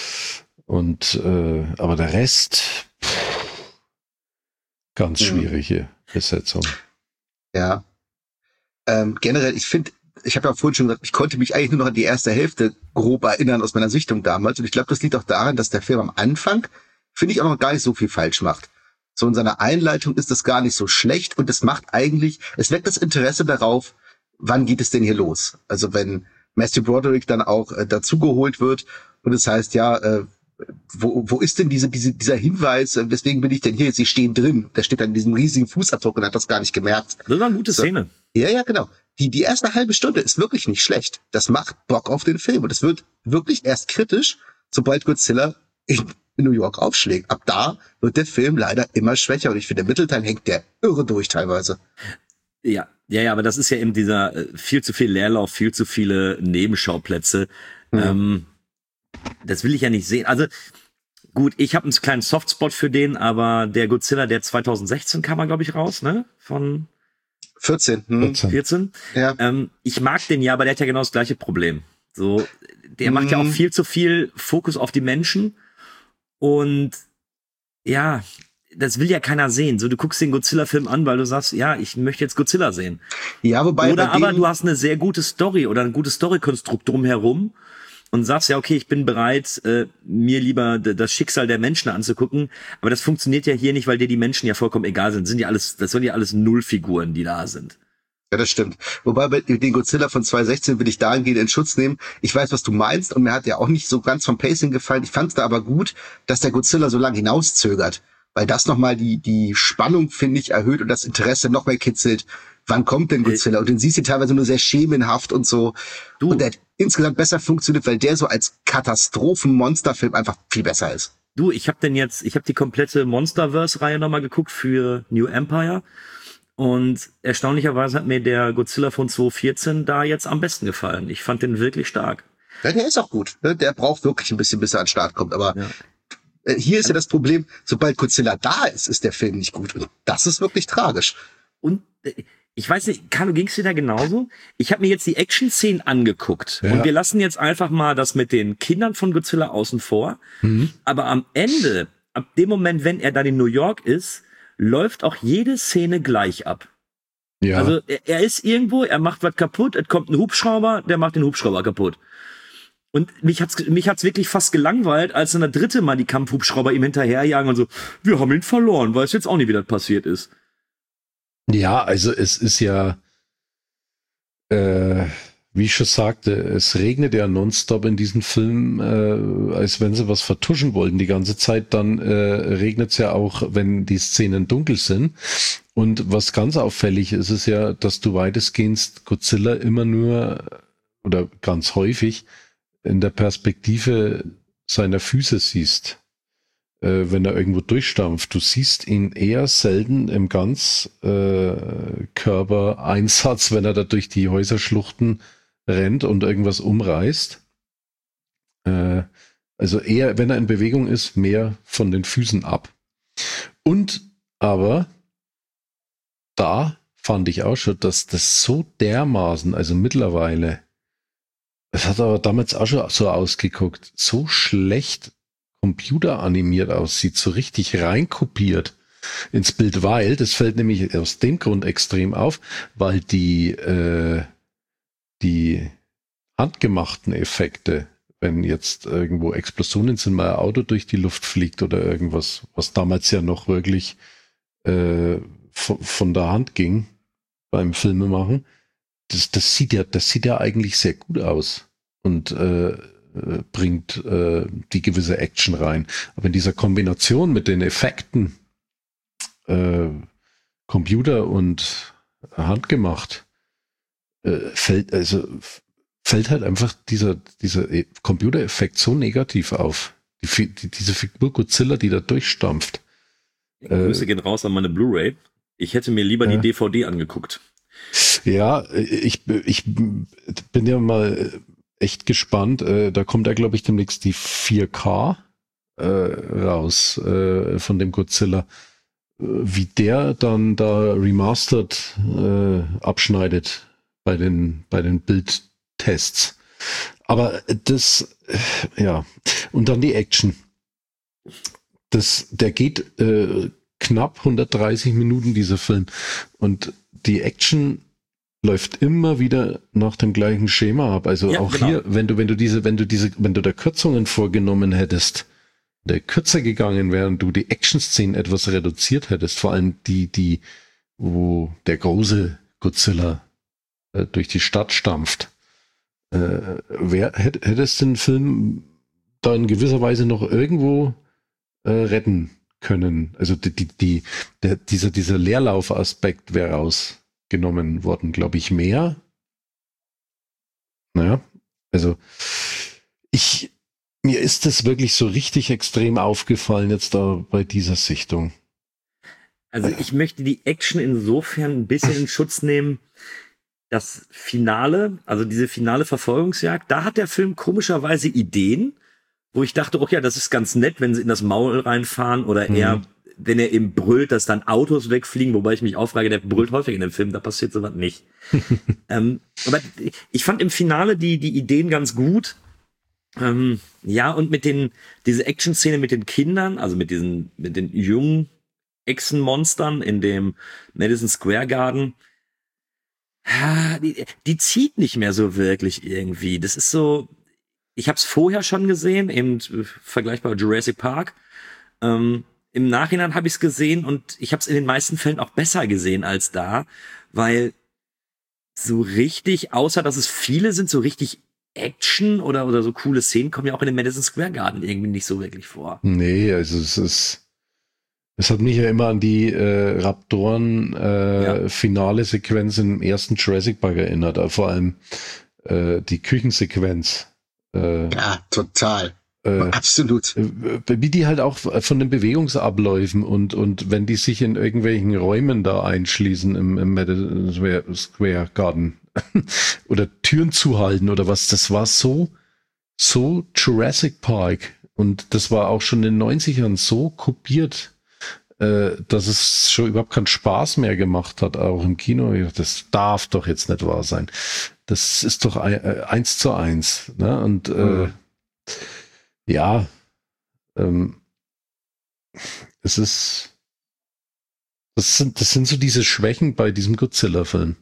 Und äh, aber der Rest pff, ganz schwierige Besetzung. Ja. Ähm, generell, ich finde, ich habe ja vorhin schon gesagt, ich konnte mich eigentlich nur noch an die erste Hälfte grob erinnern aus meiner Sichtung damals. Und ich glaube, das liegt auch daran, dass der Film am Anfang, finde ich, auch noch gar nicht so viel falsch macht. So in seiner Einleitung ist das gar nicht so schlecht, und es macht eigentlich, es weckt das Interesse darauf, wann geht es denn hier los? Also wenn Matthew Broderick dann auch äh, dazugeholt wird und es heißt, ja, äh, wo, wo ist denn diese, diese, dieser Hinweis, äh, weswegen bin ich denn hier? Sie stehen drin. Der steht dann in diesem riesigen Fußabdruck und hat das gar nicht gemerkt. Das war eine gute so. Szene. Ja, ja, genau. Die, die erste halbe Stunde ist wirklich nicht schlecht. Das macht Bock auf den Film. Und es wird wirklich erst kritisch, sobald Godzilla in, in New York aufschlägt. Ab da wird der Film leider immer schwächer. Und ich finde, der Mittelteil hängt der irre durch teilweise. Ja, ja, ja, aber das ist ja eben dieser äh, viel zu viel Leerlauf, viel zu viele Nebenschauplätze. Mhm. Ähm, das will ich ja nicht sehen. Also gut, ich habe einen kleinen Softspot für den, aber der Godzilla, der zwanzig sechzehn kam er, glaube ich, raus, ne? Von vierzehn. Hm. vierzehn. Ja. Ähm, ich mag den ja, aber der hat ja genau das gleiche Problem. So, der hm. macht ja auch viel zu viel Fokus auf die Menschen. Und ja, das will ja keiner sehen. So, du guckst den Godzilla-Film an, weil du sagst, ja, ich möchte jetzt Godzilla sehen. Ja, wobei. Oder aber dem, du hast eine sehr gute Story oder ein gutes Storykonstrukt drumherum und sagst, ja, okay, ich bin bereit, äh, mir lieber d- das Schicksal der Menschen anzugucken. Aber das funktioniert ja hier nicht, weil dir die Menschen ja vollkommen egal sind. Sind ja alles, das sind ja alles Nullfiguren, die da sind. Ja, das stimmt. Wobei bei den Godzilla von zwanzig sechzehn will ich dahingehend in Schutz nehmen. Ich weiß, was du meinst, und mir hat ja auch nicht so ganz vom Pacing gefallen. Ich fand es da aber gut, dass der Godzilla so lange hinauszögert, weil das nochmal die die Spannung, finde ich, erhöht und das Interesse noch mehr kitzelt, wann kommt denn Godzilla? Und den siehst du teilweise nur sehr schemenhaft und so. Du. Und der hat insgesamt besser funktioniert, weil der so als Katastrophen-Monsterfilm einfach viel besser ist. Du, ich habe denn jetzt, ich habe die komplette Monsterverse-Reihe nochmal geguckt für New Empire und erstaunlicherweise hat mir der Godzilla von zwanzig vierzehn da jetzt am besten gefallen. Ich fand den wirklich stark. Ja, der ist auch gut. Ne? Der braucht wirklich ein bisschen, bis er an den Start kommt. Aber ja. Hier ist ja das Problem, sobald Godzilla da ist, ist der Film nicht gut. Und das ist wirklich tragisch. Und ich weiß nicht, Carlo, ging's dir da genauso? Ich habe mir jetzt die Action-Szenen angeguckt ja. und wir lassen jetzt einfach mal das mit den Kindern von Godzilla außen vor. Mhm. Aber am Ende, ab dem Moment, wenn er dann in New York ist, läuft auch jede Szene gleich ab. Ja. Also er, er ist irgendwo, er macht was kaputt, es kommt ein Hubschrauber, der macht den Hubschrauber kaputt. Und mich hat's, mich hat's wirklich fast gelangweilt, als dann der dritte Mal die Kampfhubschrauber ihm hinterherjagen und so, wir haben ihn verloren, weiß jetzt auch nicht, wie das passiert ist. Ja, also es ist ja, äh, wie ich schon sagte, es regnet ja nonstop in diesem Film, äh, als wenn sie was vertuschen wollten die ganze Zeit. Dann äh, regnet es ja auch, wenn die Szenen dunkel sind. Und was ganz auffällig ist, ist ja, dass du weitestgehend Godzilla immer nur oder ganz häufig in der Perspektive seiner Füße siehst. Äh, wenn er irgendwo durchstampft. Du siehst ihn eher selten im Ganzkörpereinsatz, äh, wenn er da durch die Häuserschluchten rennt und irgendwas umreißt. Äh, also eher, wenn er in Bewegung ist, mehr von den Füßen ab. Und aber da fand ich auch schon, dass das so dermaßen, also mittlerweile, es hat aber damals auch schon so ausgeguckt, so schlecht computeranimiert aussieht, so richtig reinkopiert ins Bild, weil, das fällt nämlich aus dem Grund extrem auf, weil die, äh, die handgemachten Effekte, wenn jetzt irgendwo Explosionen sind, mal ein Auto durch die Luft fliegt oder irgendwas, was damals ja noch wirklich äh, von, von der Hand ging beim Filmemachen, das, das sieht ja, das sieht ja eigentlich sehr gut aus und äh, bringt äh, die gewisse Action rein. Aber in dieser Kombination mit den Effekten äh, Computer und handgemacht äh, fällt also fällt halt einfach dieser dieser Computereffekt so negativ auf. Die, die, diese Figur Godzilla, die da durchstampft. Die Grüße äh, gehen raus an meine Blu-ray. Ich hätte mir lieber ja. die D V D angeguckt. Ja, ich, ich bin ja mal echt gespannt. Äh, da kommt ja, glaube ich, demnächst die vier K äh, raus äh, von dem Godzilla. Wie der dann da remastered äh, abschneidet bei den, bei den Bildtests. Aber das, äh, ja. Und dann die Action. Das, der geht äh, knapp hundertdreißig Minuten, dieser Film. Und die Action läuft immer wieder nach dem gleichen Schema ab. Also ja, auch genau. Hier, wenn du, wenn du diese, wenn du diese, wenn du da Kürzungen vorgenommen hättest, der kürzer gegangen wären, du die Action-Szenen etwas reduziert hättest, vor allem die, die, wo der große Godzilla äh, durch die Stadt stampft, äh, wer, hätt, hättest den Film da in gewisser Weise noch irgendwo äh, retten können. Also die, die, die, der, dieser, dieser Leerlauf-Aspekt wäre raus. genommen worden, glaube ich, mehr. Naja, also ich, mir ist das wirklich so richtig extrem aufgefallen jetzt da bei dieser Sichtung. Also ich möchte die Action insofern ein bisschen in Schutz nehmen. Das Finale, also diese finale Verfolgungsjagd, da hat der Film komischerweise Ideen, wo ich dachte, okay, ja, das ist ganz nett, wenn sie in das Maul reinfahren oder mhm. eher wenn er eben brüllt, dass dann Autos wegfliegen, wobei ich mich auch frage, der brüllt häufig in dem Film, da passiert sowas nicht. ähm, aber ich fand im Finale die, die Ideen ganz gut. Ähm, ja, und mit den, diese Action-Szene mit den Kindern, also mit diesen, mit den jungen Echsenmonstern in dem Madison Square Garden, die, die zieht nicht mehr so wirklich irgendwie. Das ist so, ich habe es vorher schon gesehen, eben vergleichbar mit Jurassic Park. Ähm, Im Nachhinein habe ich es gesehen und ich habe es in den meisten Fällen auch besser gesehen als da, weil so richtig, außer dass es viele sind, so richtig Action oder oder so coole Szenen kommen ja auch in dem Madison Square Garden irgendwie nicht so wirklich vor. Nee, also es ist Es hat mich ja immer an die äh, Raptoren äh, Ja. finale Sequenz im ersten Jurassic Park erinnert, äh, vor allem äh, die Küchensequenz. Äh, Ja, total. äh, Absolut. äh, wie die halt auch von den Bewegungsabläufen und und wenn die sich in irgendwelchen Räumen da einschließen im, im Madison Square, Square Garden oder Türen zuhalten oder was, das war so so Jurassic Park und das war auch schon in den neunzigern so kopiert, äh, dass es schon überhaupt keinen Spaß mehr gemacht hat, auch im Kino. Ich dachte, das darf doch jetzt nicht wahr sein. Das ist doch ein, äh, eins zu eins. Ne? Und äh, Mhm. ja, ähm, es ist, das sind, das sind so diese Schwächen bei diesem Godzilla-Film.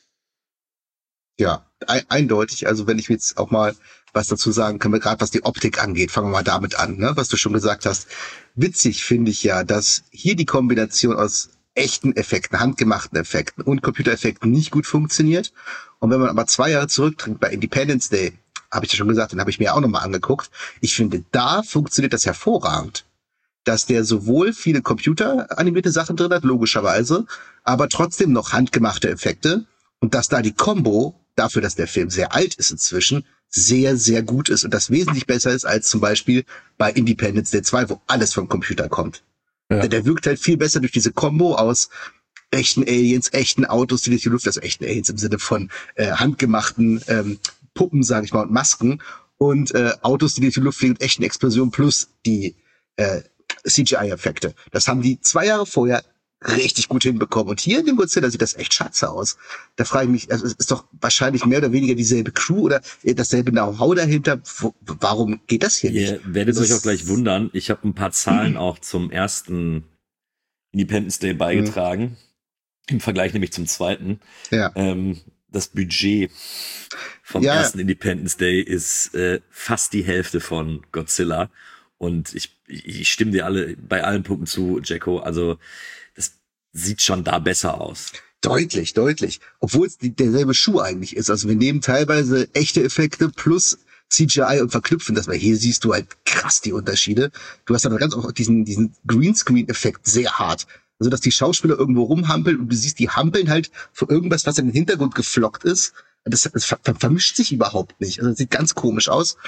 Ja, e eindeutig. Also wenn ich jetzt auch mal was dazu sagen kann, gerade was die Optik angeht, fangen wir mal damit an, ne? Was du schon gesagt hast. Witzig finde ich ja, dass hier die Kombination aus echten Effekten, handgemachten Effekten und Computereffekten nicht gut funktioniert. Und wenn man aber zwei Jahre zurücktritt bei Independence Day, habe ich ja schon gesagt, den habe ich mir auch nochmal angeguckt. Ich finde, da funktioniert das hervorragend. Dass der sowohl viele computeranimierte Sachen drin hat, logischerweise, aber trotzdem noch handgemachte Effekte und dass da die Combo, dafür, dass der Film sehr alt ist inzwischen, sehr, sehr gut ist und das wesentlich besser ist als zum Beispiel bei Independence Day zwei, wo alles vom Computer kommt. Ja. Der, der wirkt halt viel besser durch diese Combo aus echten Aliens, echten Autos, die durch die Luft, also echten Aliens im Sinne von äh, handgemachten ähm, Puppen, sage ich mal, und Masken und äh, Autos, die durch die Luft fliegen und echten Explosionen plus die äh, C G I-Effekte. Das haben die zwei Jahre vorher richtig gut hinbekommen. Und hier in dem Godzilla sieht das echt scheiße aus. Da frage ich mich, also es ist doch wahrscheinlich mehr oder weniger dieselbe Crew oder dasselbe Know-how dahinter. Wo, warum geht das hier Ihr nicht? werdet Das euch ist- auch gleich wundern. Ich habe ein paar Zahlen auch zum ersten Independence Day beigetragen. Im Vergleich nämlich zum zweiten. Ja. Ähm, das Budget vom Ja. ersten Independence Day ist äh, fast die Hälfte von Godzilla. Und ich, ich stimme dir alle bei allen Punkten zu, Jacko. Also das sieht schon da besser aus. Deutlich, deutlich. Obwohl es die, derselbe Schuh eigentlich ist. Also wir nehmen teilweise echte Effekte plus C G I und verknüpfen das, weil hier siehst du halt krass die Unterschiede. Du hast dann ganz auch diesen, diesen Greenscreen-Effekt sehr hart. Also, dass die Schauspieler irgendwo rumhampeln und du siehst, die hampeln halt für irgendwas, was in den Hintergrund geflockt ist. Das, das ver vermischt sich überhaupt nicht. Also, das sieht ganz komisch aus.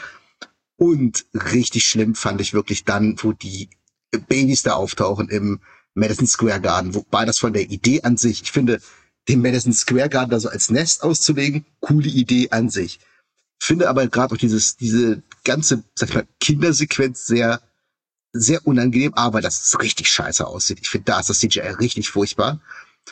Und richtig schlimm fand ich wirklich dann, wo die Babys da auftauchen im Madison Square Garden. Wobei das von der Idee an sich, ich finde, den Madison Square Garden da so als Nest auszulegen, coole Idee an sich. Finde aber gerade auch dieses, diese ganze, sag ich mal, Kindersequenz sehr, sehr unangenehm, aber dass es richtig scheiße aussieht. Ich finde, da ist das C G I richtig furchtbar.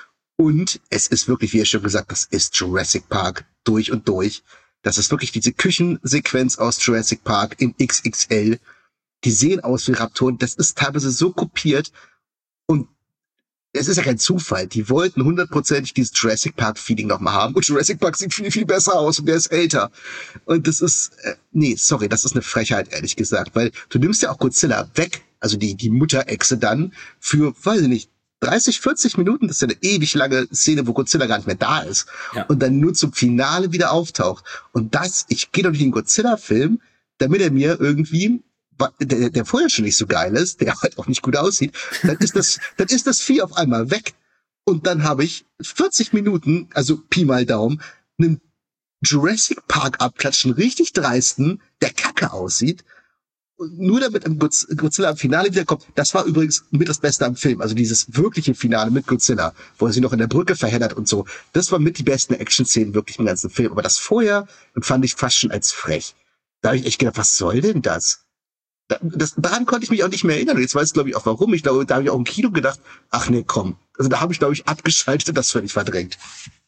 Und es ist wirklich, wie ihr schon gesagt, das ist Jurassic Park durch und durch. Das ist wirklich diese Küchensequenz aus Jurassic Park in X X L. Die sehen aus wie Raptoren. Das ist teilweise so kopiert. Und es ist ja kein Zufall. Die wollten hundertprozentig dieses Jurassic Park Feeling nochmal haben. Und Jurassic Park sieht viel, viel besser aus und der ist älter. Und das ist, äh, nee, sorry, das ist eine Frechheit, ehrlich gesagt. Weil du nimmst ja auch Godzilla weg, also die, die Mutterechse dann, für, weiß ich nicht, dreißig, vierzig Minuten. Das ist ja eine ewig lange Szene, wo Godzilla gar nicht mehr da ist. Ja. Und dann nur zum Finale wieder auftaucht. Und das, ich gehe doch nicht in den Godzilla-Film, damit er mir irgendwie, der, der vorher schon nicht so geil ist, der halt auch nicht gut aussieht, dann ist das, dann ist das Vieh auf einmal weg. Und dann habe ich vierzig Minuten, also Pi mal Daumen, einen Jurassic Park abklatschen, richtig dreisten, der kacke aussieht. Und nur damit ein Godzilla im Finale wiederkommt. Das war übrigens mit das Beste am Film. Also dieses wirkliche Finale mit Godzilla, wo er sich noch in der Brücke verheddert und so. Das war mit die besten Action-Szenen wirklich im ganzen Film. Aber das vorher empfand ich fast schon als frech. Da habe ich echt gedacht, was soll denn das? Da, das? Daran konnte ich mich auch nicht mehr erinnern. Und jetzt weiß ich, glaube ich, auch warum. Ich glaube, da habe ich auch im Kino gedacht, ach nee, komm. Also da habe ich, glaube ich, abgeschaltet und das völlig verdrängt.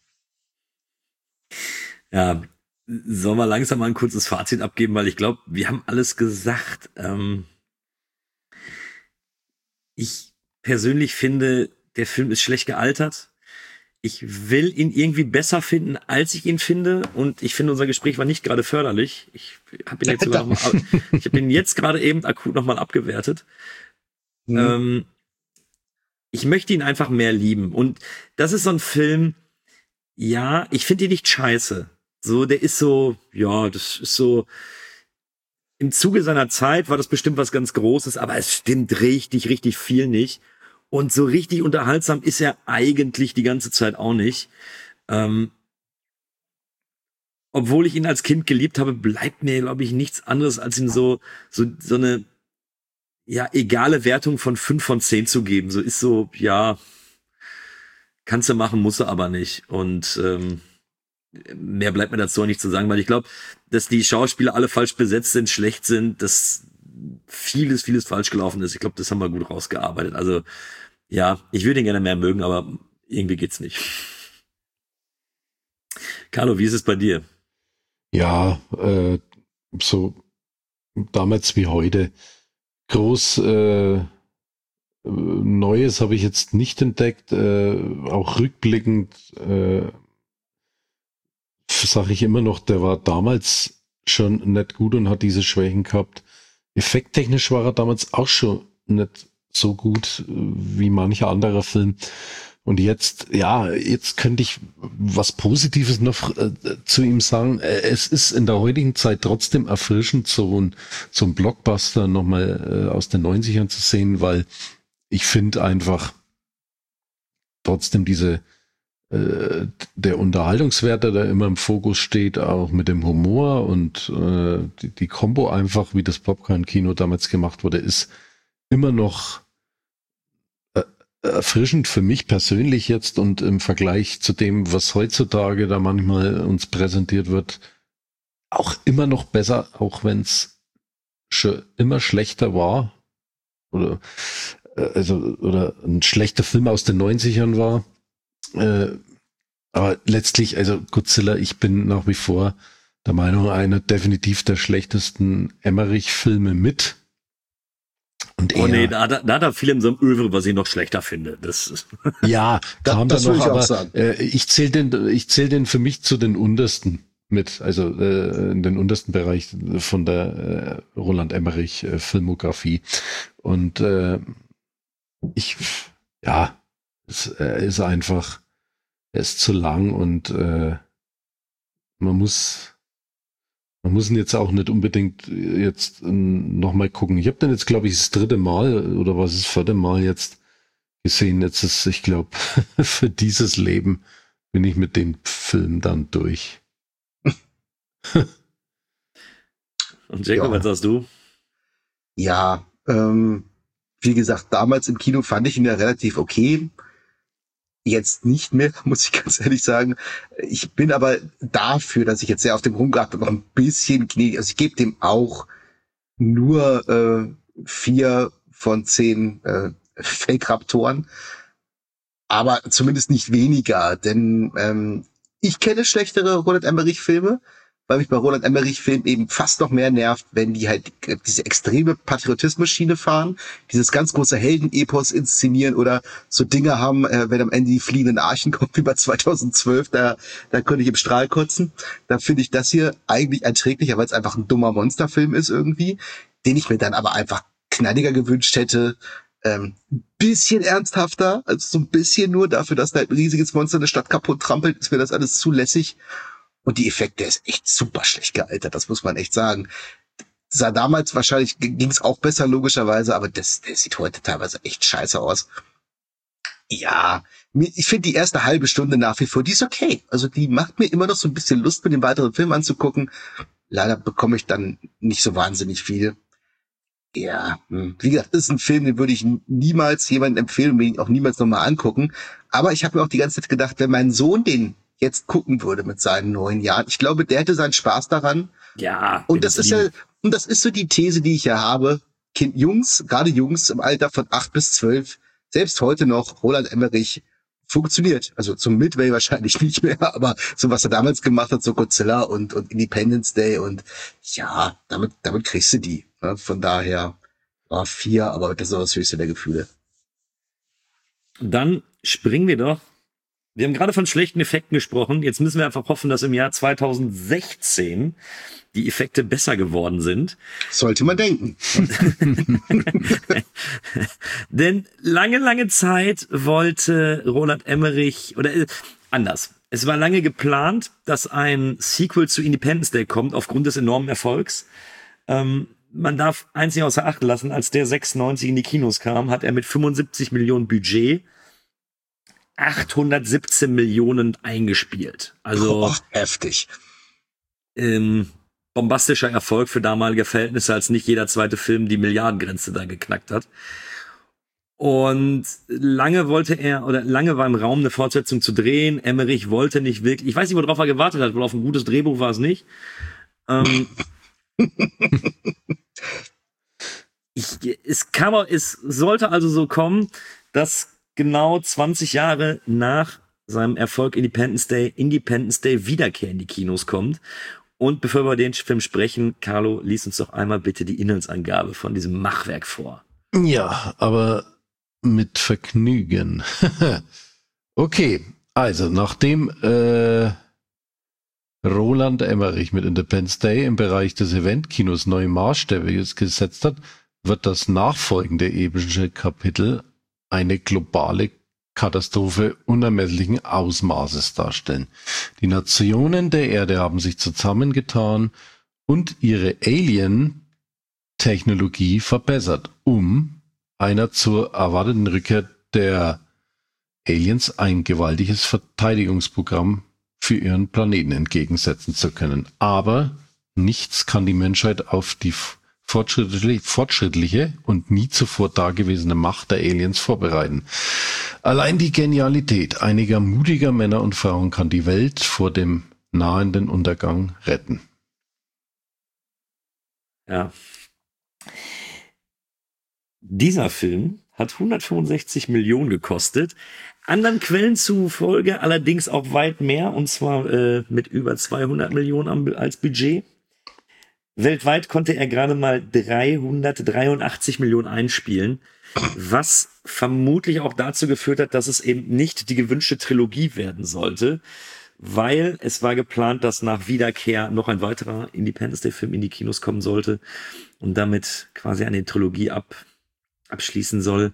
Ja, sollen wir langsam mal ein kurzes Fazit abgeben, weil ich glaube, wir haben alles gesagt. Ähm ich persönlich finde, der Film ist schlecht gealtert. Ich will ihn irgendwie besser finden, als ich ihn finde. Und ich finde, unser Gespräch war nicht gerade förderlich. Ich habe ihn jetzt sogar noch mal, ich habe ihn jetzt gerade eben akut nochmal abgewertet. Mhm. Ähm ich möchte ihn einfach mehr lieben. Und das ist so ein Film, ja, ich finde ihn nicht scheiße. So, der ist so, ja, das ist so, im Zuge seiner Zeit war das bestimmt was ganz Großes, aber es stimmt richtig, richtig viel nicht. Und so richtig unterhaltsam ist er eigentlich die ganze Zeit auch nicht. Ähm, obwohl ich ihn als Kind geliebt habe, bleibt mir, glaube ich, nichts anderes, als ihm so, so, so eine, ja, egale Wertung von fünf von zehn zu geben. So ist so, ja, kannst du machen, musst du aber nicht. Und ähm, mehr bleibt mir dazu auch nicht zu sagen, weil ich glaube, dass die Schauspieler alle falsch besetzt sind, schlecht sind, dass vieles, vieles falsch gelaufen ist. Ich glaube, das haben wir gut rausgearbeitet. Also, ja, ich würde ihn gerne mehr mögen, aber irgendwie geht's nicht. Carlo, wie ist es bei dir? Ja, äh, so damals wie heute. Groß äh, Neues habe ich jetzt nicht entdeckt. Äh, auch rückblickend äh, sage ich immer noch, der war damals schon nicht gut und hat diese Schwächen gehabt. Effekttechnisch war er damals auch schon nicht so gut wie mancher anderer Film. Und jetzt, ja, jetzt könnte ich was Positives noch äh, zu ihm sagen. Es ist in der heutigen Zeit trotzdem erfrischend, so ein, so ein Blockbuster nochmal äh, aus den neunzigern zu sehen, weil ich finde einfach trotzdem diese, äh, der Unterhaltungswert, der da immer im Fokus steht, auch mit dem Humor und äh, die, die Kombo einfach, wie das Popcorn-Kino damals gemacht wurde, ist immer noch erfrischend für mich persönlich jetzt und im Vergleich zu dem, was heutzutage da manchmal uns präsentiert wird, auch immer noch besser, auch wenn es schon immer schlechter war oder also oder ein schlechter Film aus den neunzigern war. Äh, aber letztlich, also Godzilla, ich bin nach wie vor der Meinung, einer definitiv der schlechtesten Emmerich-Filme mit. Und oh nee, da, da, da hat er viel in so einem Övre, was ich noch schlechter finde. Das ja, kam das, da das noch, ich aber äh, ich zähle den, ich zähle den für mich zu den untersten mit, also äh, in den untersten Bereich von der äh, Roland Emmerich äh, Filmografie. Und äh, ich, ja, es äh, ist einfach, er ist zu lang und äh, man muss Man muss ihn jetzt auch nicht unbedingt jetzt nochmal gucken. Ich habe den jetzt, glaube ich, das dritte Mal oder was ist das vierte Mal jetzt gesehen. Jetzt ist, ich glaube, für dieses Leben bin ich mit dem Film dann durch. Und Jacob, ja. Was sagst du? Ja, ähm, wie gesagt, damals im Kino fand ich ihn ja relativ okay. Jetzt nicht mehr, muss ich ganz ehrlich sagen. Ich bin aber dafür, dass ich jetzt sehr auf dem rumgehabt habe, noch ein bisschen gnädig. Also ich gebe dem auch nur äh, vier von zehn äh, Fake-Raptoren, aber zumindest nicht weniger, denn ähm, ich kenne schlechtere Roland Emmerich-Filme, weil mich bei Roland Emmerich-Filmen eben fast noch mehr nervt, wenn die halt diese extreme Patriotismus-Schiene fahren, dieses ganz große Heldenepos inszenieren oder so Dinge haben, äh, wenn am Ende die fliegenden Archen kommen, wie bei zweitausendzwölf, da, da könnte ich im Strahl kotzen. Da finde ich das hier eigentlich erträglicher, weil es einfach ein dummer Monsterfilm ist irgendwie, den ich mir dann aber einfach knalliger gewünscht hätte, ähm, ein bisschen ernsthafter, also so ein bisschen nur dafür, dass da ein riesiges Monster eine Stadt kaputt trampelt, ist mir das alles zu lässig. Und die Effekte ist echt super schlecht gealtert, das muss man echt sagen. Sah damals wahrscheinlich, ging es auch besser logischerweise, aber das, das sieht heute teilweise echt scheiße aus. Ja, ich finde die erste halbe Stunde nach wie vor, die ist okay. Also die macht mir immer noch so ein bisschen Lust, mir den weiteren Film anzugucken. Leider bekomme ich dann nicht so wahnsinnig viel. Ja, wie gesagt, das ist ein Film, den würde ich niemals jemandem empfehlen und ihn auch niemals nochmal angucken. Aber ich habe mir auch die ganze Zeit gedacht, wenn mein Sohn den jetzt gucken würde mit seinen neun Jahren, ich glaube, der hätte seinen Spaß daran. Ja. Und das ist ja, und das ist so die These, die ich ja habe. Kind, Jungs, gerade Jungs im Alter von acht bis zwölf, selbst heute noch, Roland Emmerich funktioniert. Also zum Midway wahrscheinlich nicht mehr, aber so was er damals gemacht hat, so Godzilla und, und Independence Day und ja, damit, damit kriegst du die. Ne? Von daher war vier, aber das ist auch das höchste der Gefühle. Dann springen wir doch. Wir haben gerade von schlechten Effekten gesprochen. Jetzt müssen wir einfach hoffen, dass im Jahr zweitausendsechzehn die Effekte besser geworden sind. Sollte man denken. Denn lange, lange Zeit wollte Roland Emmerich, oder äh, anders. Es war lange geplant, dass ein Sequel zu Independence Day kommt, aufgrund des enormen Erfolgs. Ähm, man darf eins nicht außer Acht lassen, als der sechsundneunzig in die Kinos kam, hat er mit fünfundsiebzig Millionen Budget achthundertsiebzehn Millionen eingespielt. Also oh, heftig. Ähm, bombastischer Erfolg für damalige Verhältnisse, als nicht jeder zweite Film die Milliardengrenze da geknackt hat. Und lange wollte er, oder lange war im Raum, eine Fortsetzung zu drehen. Emmerich wollte nicht wirklich, ich weiß nicht, worauf er gewartet hat, wohl auf ein gutes Drehbuch war es nicht. Ähm, ich, es kam, es sollte also so kommen, dass genau zwanzig Jahre nach seinem Erfolg Independence Day, Independence Day Wiederkehr in die Kinos kommt. Und bevor wir über den Film sprechen, Carlo, lies uns doch einmal bitte die Inhaltsangabe von diesem Machwerk vor. Ja, aber mit Vergnügen. Okay, also nachdem äh, Roland Emmerich mit Independence Day im Bereich des Eventkinos neue Maßstäbe gesetzt hat, wird das nachfolgende epische Kapitel eine globale Katastrophe unermesslichen Ausmaßes darstellen. Die Nationen der Erde haben sich zusammengetan und ihre Alien-Technologie verbessert, um einer zur erwarteten Rückkehr der Aliens ein gewaltiges Verteidigungsprogramm für ihren Planeten entgegensetzen zu können. Aber nichts kann die Menschheit auf die fortschrittliche, fortschrittliche und nie zuvor dagewesene Macht der Aliens vorbereiten. Allein die Genialität einiger mutiger Männer und Frauen kann die Welt vor dem nahenden Untergang retten. Ja. Dieser Film hat hundertfünfundsechzig Millionen gekostet. Anderen Quellen zufolge allerdings auch weit mehr, und zwar äh, mit über zweihundert Millionen am, als Budget. Weltweit konnte er gerade mal dreihundertdreiundachtzig Millionen einspielen, was vermutlich auch dazu geführt hat, dass es eben nicht die gewünschte Trilogie werden sollte, weil es war geplant, dass nach Wiederkehr noch ein weiterer Independence Day Film in die Kinos kommen sollte und damit quasi eine Trilogie ab, abschließen soll.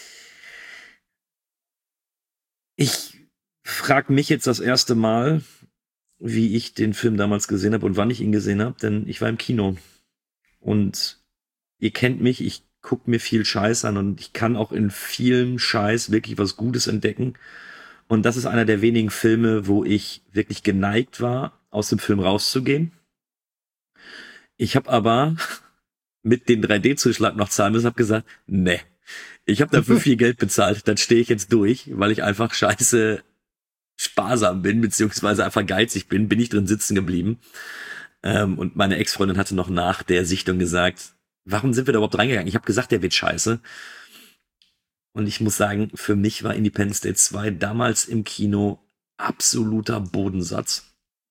Ich frage mich jetzt das erste Mal, wie ich den Film damals gesehen habe und wann ich ihn gesehen habe, denn ich war im Kino. Und ihr kennt mich, ich gucke mir viel Scheiß an und ich kann auch in vielem Scheiß wirklich was Gutes entdecken. Und das ist einer der wenigen Filme, wo ich wirklich geneigt war, aus dem Film rauszugehen. Ich habe aber mit den drei D-Zuschlag noch zahlen müssen, habe gesagt, nee, ich habe dafür viel Geld bezahlt, dann stehe ich jetzt durch, weil ich einfach scheiße sparsam bin, beziehungsweise einfach geizig bin, bin ich drin sitzen geblieben. Ähm, und meine Ex-Freundin hatte noch nach der Sichtung gesagt, warum sind wir da überhaupt reingegangen? Ich habe gesagt, der wird scheiße. Und ich muss sagen, für mich war Independence Day zwei damals im Kino absoluter Bodensatz.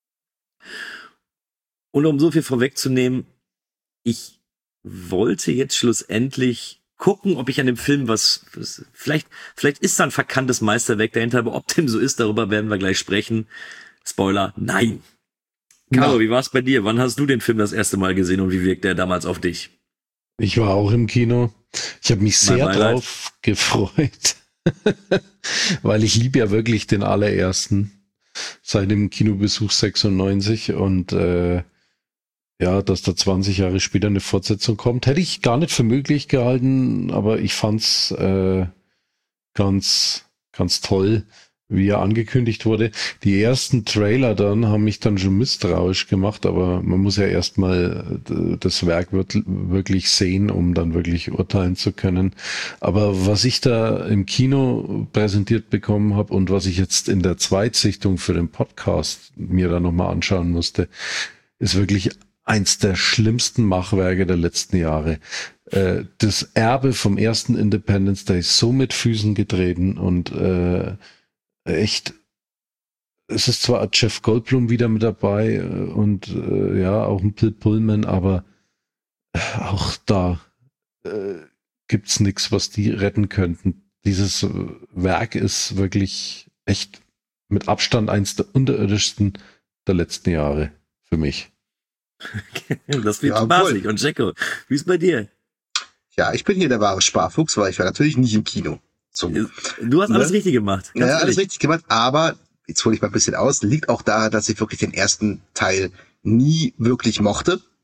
Und um so viel vorwegzunehmen, ich wollte jetzt schlussendlich gucken, ob ich an dem Film was, was vielleicht, vielleicht ist da ein verkanntes Meisterwerk dahinter, aber ob dem so ist, darüber werden wir gleich sprechen. Spoiler, nein. Carlo, ja. Wie war es bei dir? Wann hast du den Film das erste Mal gesehen und wie wirkt der damals auf dich? Ich war auch im Kino. Ich habe mich sehr drauf gefreut, weil ich liebe ja wirklich den allerersten seit dem Kinobesuch sechsundneunzig und äh, ja, dass da zwanzig Jahre später eine Fortsetzung kommt, hätte ich gar nicht für möglich gehalten, aber ich fand's äh, ganz, ganz toll, wie er angekündigt wurde. Die ersten Trailer dann haben mich dann schon misstrauisch gemacht, aber man muss ja erstmal das Werk wirklich sehen, um dann wirklich urteilen zu können. Aber was ich da im Kino präsentiert bekommen habe und was ich jetzt in der Zweitsichtung für den Podcast mir da nochmal anschauen musste, ist wirklich eins der schlimmsten Machwerke der letzten Jahre. Äh, das Erbe vom ersten Independence Day so mit Füßen getreten und äh, echt, es ist zwar Jeff Goldblum wieder mit dabei und äh, ja, auch ein Bill Pullman, aber auch da äh, gibt's nichts, was die retten könnten. Dieses Werk ist wirklich echt mit Abstand eins der unterirdischsten der letzten Jahre für mich. Das wird ja, spaßig. Und Jacko, wie ist bei dir? Ja, ich bin hier der wahre Sparfuchs, weil ich war natürlich nicht im Kino. So. Du hast alles ne? richtig gemacht. Ja, ehrlich. alles richtig gemacht, aber, jetzt hole ich mal ein bisschen aus, liegt auch daran, dass ich wirklich den ersten Teil nie wirklich mochte.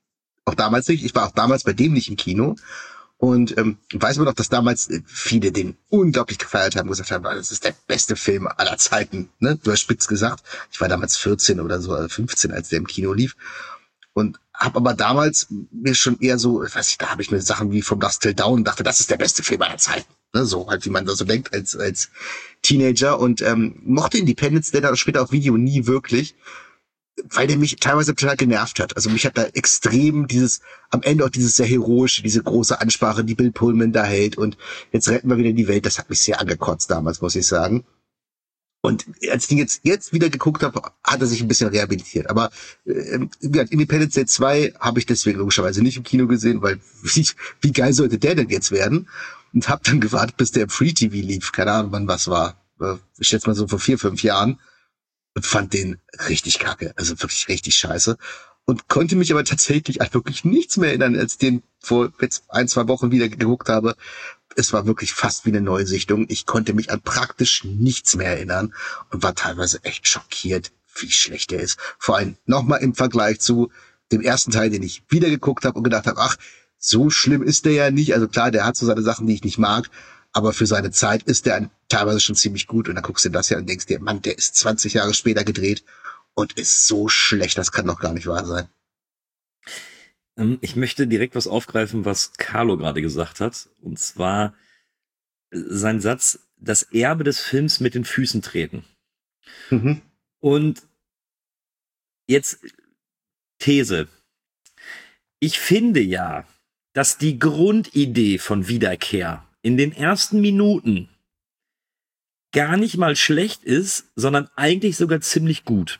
auch damals nicht. Ich war auch damals bei dem nicht im Kino. Und ähm, weiß man noch, dass damals viele den unglaublich gefeiert haben, gesagt haben, das ist der beste Film aller Zeiten. Ne? Du hast spitz gesagt. Ich war damals vierzehn oder so, also fünfzehn, als der im Kino lief. Und habe aber damals mir schon eher so, weiß ich, da habe ich mir Sachen wie From Dusk Till Dawn und dachte, das ist der beste Film aller Zeiten. Ne? So halt, wie man da so denkt als als Teenager. Und ähm, mochte Independence Day dann später auf Video nie wirklich, weil der mich teilweise total genervt hat. Also mich hat da extrem dieses, am Ende auch dieses sehr heroische, diese große Ansprache, die Bill Pullman da hält und jetzt retten wir wieder die Welt, das hat mich sehr angekotzt damals, muss ich sagen. Und als ich den jetzt, jetzt wieder geguckt habe, hat er sich ein bisschen rehabilitiert. Aber äh, Independence Day zwei habe ich deswegen logischerweise nicht im Kino gesehen, weil wie, wie geil sollte der denn jetzt werden? Und habe dann gewartet, bis der im Free-T V lief. Keine Ahnung, wann was war. Ich schätze mal so vor vier, fünf Jahren. Und fand den richtig kacke, also wirklich richtig scheiße. Und konnte mich aber tatsächlich an wirklich nichts mehr erinnern, als ich den vor jetzt ein, zwei Wochen wieder geguckt habe. Es war wirklich fast wie eine Neusichtung. Ich konnte mich an praktisch nichts mehr erinnern und war teilweise echt schockiert, wie schlecht er ist. Vor allem nochmal im Vergleich zu dem ersten Teil, den ich wieder geguckt habe und gedacht habe, ach, so schlimm ist der ja nicht. Also klar, der hat so seine Sachen, die ich nicht mag. Aber für seine Zeit ist der teilweise schon ziemlich gut. Und dann guckst du das ja und denkst dir, Mann, der ist zwanzig Jahre später gedreht und ist so schlecht. Das kann doch gar nicht wahr sein. Ich möchte direkt was aufgreifen, was Carlo gerade gesagt hat. Und zwar sein Satz, das Erbe des Films mit den Füßen treten. Mhm. Und jetzt These. Ich finde ja, dass die Grundidee von Wiederkehr in den ersten Minuten gar nicht mal schlecht ist, sondern eigentlich sogar ziemlich gut.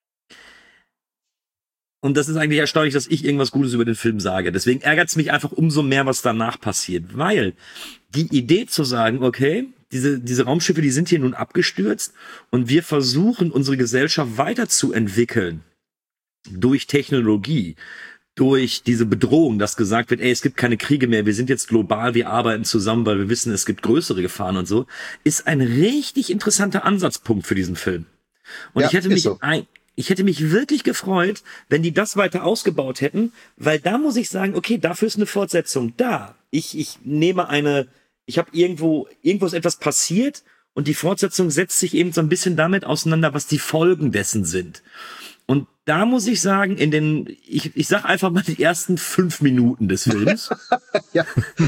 Und das ist eigentlich erstaunlich, dass ich irgendwas Gutes über den Film sage. Deswegen ärgert es mich einfach umso mehr, was danach passiert. Weil die Idee zu sagen, okay, diese, diese Raumschiffe, die sind hier nun abgestürzt und wir versuchen, unsere Gesellschaft weiterzuentwickeln durch Technologie, durch diese Bedrohung, dass gesagt wird, ey, es gibt keine Kriege mehr, wir sind jetzt global, wir arbeiten zusammen, weil wir wissen, es gibt größere Gefahren und so, ist ein richtig interessanter Ansatzpunkt für diesen Film. Und ja, ich hätte mich so. ein, ich hätte mich wirklich gefreut, wenn die das weiter ausgebaut hätten, weil da muss ich sagen, okay, dafür ist eine Fortsetzung da. Ich, ich nehme eine, ich habe irgendwo, irgendwo ist etwas passiert und die Fortsetzung setzt sich eben so ein bisschen damit auseinander, was die Folgen dessen sind. Und da muss ich sagen, in den, ich, ich sag einfach mal die ersten fünf Minuten des Films, ja.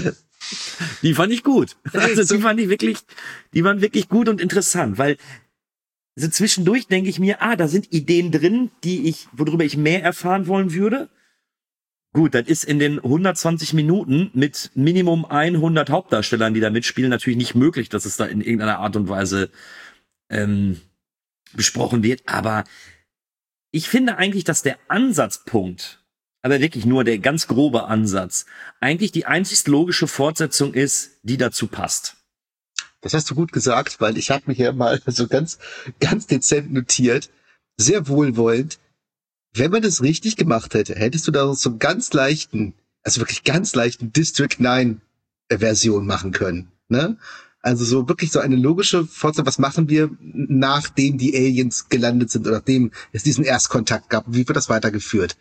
Die fand ich gut. Also die fand ich wirklich, die waren wirklich gut und interessant, weil so zwischendurch denke ich mir, ah, da sind Ideen drin, die ich, worüber ich mehr erfahren wollen würde. Gut, das ist in den hundertzwanzig Minuten mit Minimum hundert Hauptdarstellern, die da mitspielen, natürlich nicht möglich, dass es da in irgendeiner Art und Weise ähm, besprochen wird, aber ich finde eigentlich, dass der Ansatzpunkt, aber wirklich nur der ganz grobe Ansatz, eigentlich die einzig logische Fortsetzung ist, die dazu passt. Das hast du gut gesagt, weil ich habe mir hier mal so ganz, ganz dezent notiert, sehr wohlwollend, wenn man das richtig gemacht hätte, hättest du da so einen ganz leichten, also wirklich ganz leichten District neun Version machen können, ne? Also so wirklich so eine logische Fortsetzung, was machen wir, nachdem die Aliens gelandet sind oder nachdem es diesen Erstkontakt gab, wie wird das weitergeführt?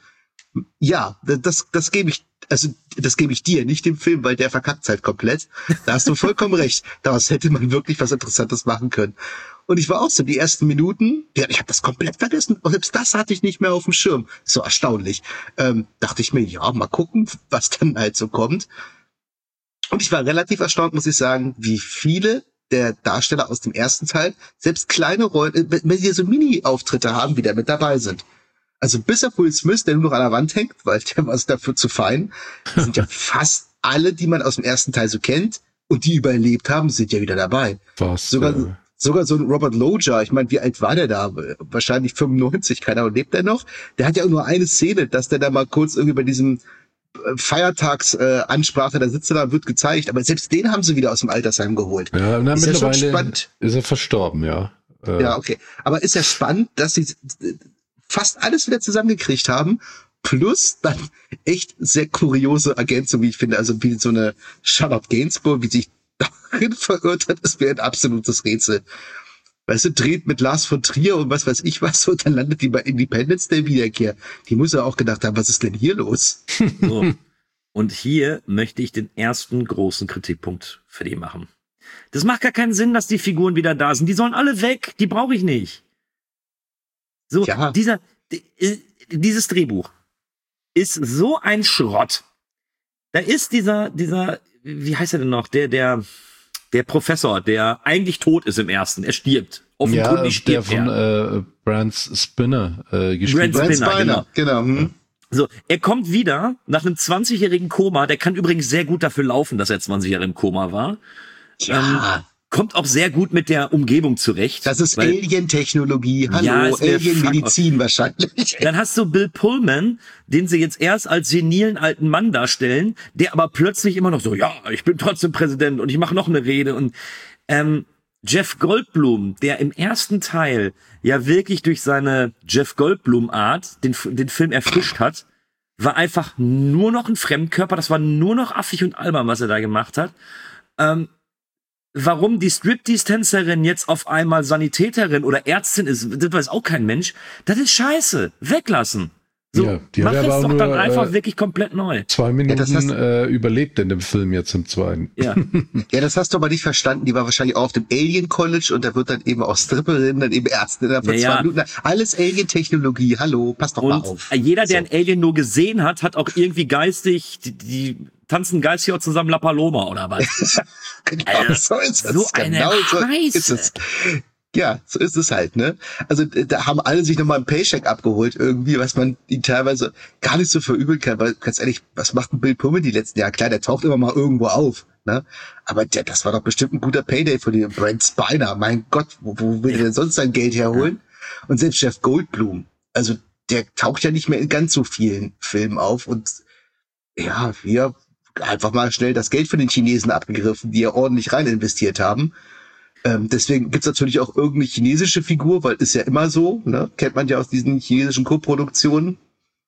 Ja, das, das gebe ich, also das gebe ich dir, nicht dem Film, weil der verkackt halt komplett. Da hast du vollkommen recht. Daraus hätte man wirklich was Interessantes machen können. Und ich war auch so, die ersten Minuten, ja, ich habe das komplett vergessen. Und selbst das hatte ich nicht mehr auf dem Schirm. So erstaunlich. Ähm, dachte ich mir, ja, mal gucken, was dann halt so kommt. Und ich war relativ erstaunt, muss ich sagen, wie viele der Darsteller aus dem ersten Teil selbst kleine Rollen, wenn sie so Mini-Auftritte haben, wieder mit dabei sind. Also bis auf Will Smith, der nur noch an der Wand hängt, weil der war dafür zu fein, sind ja fast alle, die man aus dem ersten Teil so kennt und die überlebt haben, sind ja wieder dabei. Was? Sogar, äh... sogar so ein Robert Loggia, ich meine, wie alt war der da? Wahrscheinlich fünfundneunzig, keine Ahnung, lebt der noch? Der hat ja auch nur eine Szene, dass der da mal kurz irgendwie bei diesem Feiertagsansprache, äh, da sitzt er da, wird gezeigt, aber selbst den haben sie wieder aus dem Altersheim geholt. Ja, na, ist mittlerweile ja schon spannend. Ist er verstorben, ja. Äh. Ja, okay. Aber ist ja spannend, dass sie fast alles wieder zusammengekriegt haben, plus dann echt sehr kuriose Ergänzungen, wie ich finde, also wie so eine Charlotte Gainsbourg, wie sich darin verirrt hat, ist mir ein absolutes Rätsel. weißt du, dreht mit Lars von Trier und was weiß ich was, und dann landet die bei Independence Day Wiederkehr. Die muss ja auch gedacht haben, was ist denn hier los? So. Und hier möchte ich den ersten großen Kritikpunkt für die machen. Das macht gar keinen Sinn, dass die Figuren wieder da sind. Die sollen alle weg. Die brauche ich nicht. So, ja. dieser, die, dieses Drehbuch ist so ein Schrott. Da ist dieser, dieser, wie heißt er denn noch? Der, der, der Professor, der eigentlich tot ist im ersten. Er stirbt. Offenkundig ja, der stirbt von er. Äh, Brent Spinner äh, gespielt. Brent Spinner, Spinner, genau. genau. Hm. So, er kommt wieder nach einem zwanzigjährigen Koma. Der kann übrigens sehr gut dafür laufen, dass er zwanzig Jahre im Koma war. Ja. Ähm, kommt auch sehr gut mit der Umgebung zurecht. Das ist Alien-Technologie. Hallo, Ja, ist mir Alien-Medizin wahrscheinlich. Dann hast du Bill Pullman, den sie jetzt erst als senilen alten Mann darstellen, der aber plötzlich immer noch so, ja, ich bin trotzdem Präsident und ich mache noch eine Rede. Und ähm, Jeff Goldblum, der im ersten Teil ja wirklich durch seine Jeff Goldblum-Art den, den Film erfrischt hat, war einfach nur noch ein Fremdkörper. Das war nur noch affig und albern, was er da gemacht hat. Ähm, Warum die Striptease-Tänzerin jetzt auf einmal Sanitäterin oder Ärztin ist, das weiß auch kein Mensch. Das ist scheiße. Weglassen. So, ja, die mach hat es aber doch nur, dann einfach äh, wirklich komplett neu. Zwei Minuten Ja, das heißt, äh, überlebt in dem Film jetzt im zweiten. Ja. ja, das hast du aber nicht verstanden. Die war wahrscheinlich auch auf dem Alien College und da wird dann eben auch Stripperin, dann eben Ärztin innerhalb von Ja, zwei ja. Minuten. Alles Alien-Technologie. Hallo, pass doch mal Und auf. jeder, der So. ein Alien nur gesehen hat, hat auch irgendwie geistig, die, die tanzen geistig auch zusammen La Paloma oder was. Genau, Alter, so ist es. so eine genau so Scheiße. ist es. Ja, so ist es halt, ne? Also da haben alle sich nochmal einen Paycheck abgeholt irgendwie, was man ihnen teilweise gar nicht so verübeln kann, weil ganz ehrlich, was macht ein Bill Pullman die letzten Jahre? Klar, der taucht immer mal irgendwo auf, ne? Aber der, das war doch bestimmt ein guter Payday für den Brent Spiner. Mein Gott, wo, wo will der denn sonst sein Geld herholen? Und selbst Jeff Goldblum, also der taucht ja nicht mehr in ganz so vielen Filmen auf und ja, wir einfach mal schnell das Geld von den Chinesen abgegriffen, die ja ordentlich rein investiert haben. Ähm, deswegen gibt's natürlich auch irgendeine chinesische Figur, weil ist ja immer so, ne? Kennt man ja aus diesen chinesischen Co-Produktionen.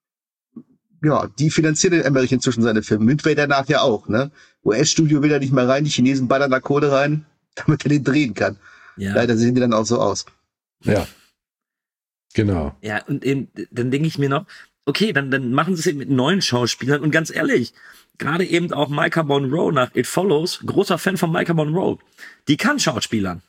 Ja, die finanzieren den Emmerich inzwischen seine Filme. Mit Vader nachher auch, ne? U S-Studio will da nicht mehr rein, die Chinesen ballern da Kohle rein, damit er den drehen kann. Ja. Leider sehen die dann auch so aus. Ja. Genau. Ja, und eben, dann denke ich mir noch, okay, dann, dann machen sie es eben mit neuen Schauspielern und ganz ehrlich, gerade eben auch Micah Monroe nach It Follows, großer Fan von Micah Monroe, die kann Schauspielern.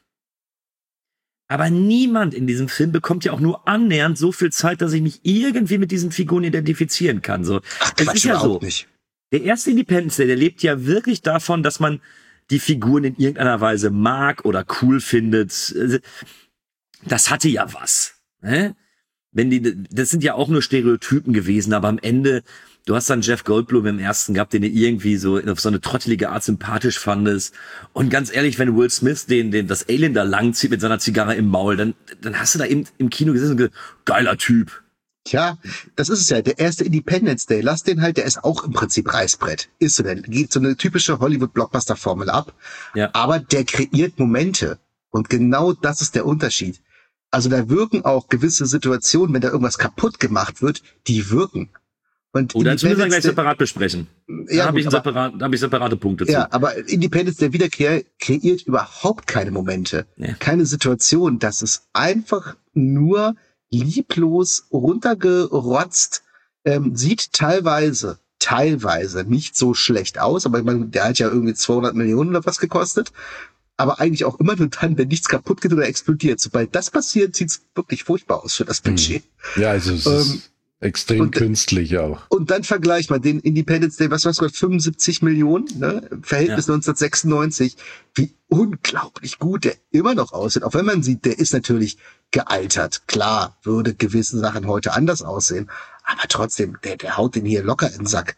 Aber niemand in diesem Film bekommt ja auch nur annähernd so viel Zeit, dass ich mich irgendwie mit diesen Figuren identifizieren kann. So, Ach, es Quatsch, ist ja so. überhaupt nicht. Der erste Independence Day, der lebt ja wirklich davon, dass man die Figuren in irgendeiner Weise mag oder cool findet. Das hatte ja was. Ne? Wenn die, das sind ja auch nur Stereotypen gewesen, aber am Ende, du hast dann Jeff Goldblum im ersten gehabt, den du irgendwie so auf so eine trottelige Art sympathisch fandest. Und ganz ehrlich, wenn Will Smith den, den das Alien da langzieht mit seiner Zigarre im Maul, dann, dann hast du da eben im Kino gesessen und gesagt, geiler Typ. Tja, das ist es ja. Der erste Independence Day, lass den halt, der ist auch im Prinzip Reißbrett. Ist so, der geht so eine typische Hollywood-Blockbuster-Formel ab. Ja. Aber der kreiert Momente. Und genau das ist der Unterschied. Also da wirken auch gewisse Situationen, wenn da irgendwas kaputt gemacht wird, die wirken. Und Oder das müssen wir gleich Independence Day- separat besprechen. Da Ja, habe ich, gut, ein aber- separat, da hab ich separate Punkte zu. Ja, aber Independence der Wiederkehr kreiert überhaupt keine Momente, Nee. keine Situation. Das ist einfach nur lieblos runtergerotzt, ähm, sieht teilweise, teilweise nicht so schlecht aus, aber ich meine, der hat ja irgendwie zweihundert Millionen oder was gekostet. Aber eigentlich auch immer nur dann, wenn nichts kaputt geht oder explodiert. Sobald das passiert, sieht's wirklich furchtbar aus für das Budget. Ja, also es Ähm, ist extrem und- künstlich auch. Und dann vergleich mal den Independence Day, was war's, fünfundsiebzig Millionen, ne? Im Verhältnis Ja. neunzehnhundertsechsundneunzig. Wie unglaublich gut der immer noch aussieht. Auch wenn man sieht, der ist natürlich gealtert. Klar, würde gewisse Sachen heute anders aussehen. Aber trotzdem, der, der haut den hier locker in den Sack.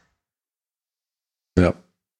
Ja.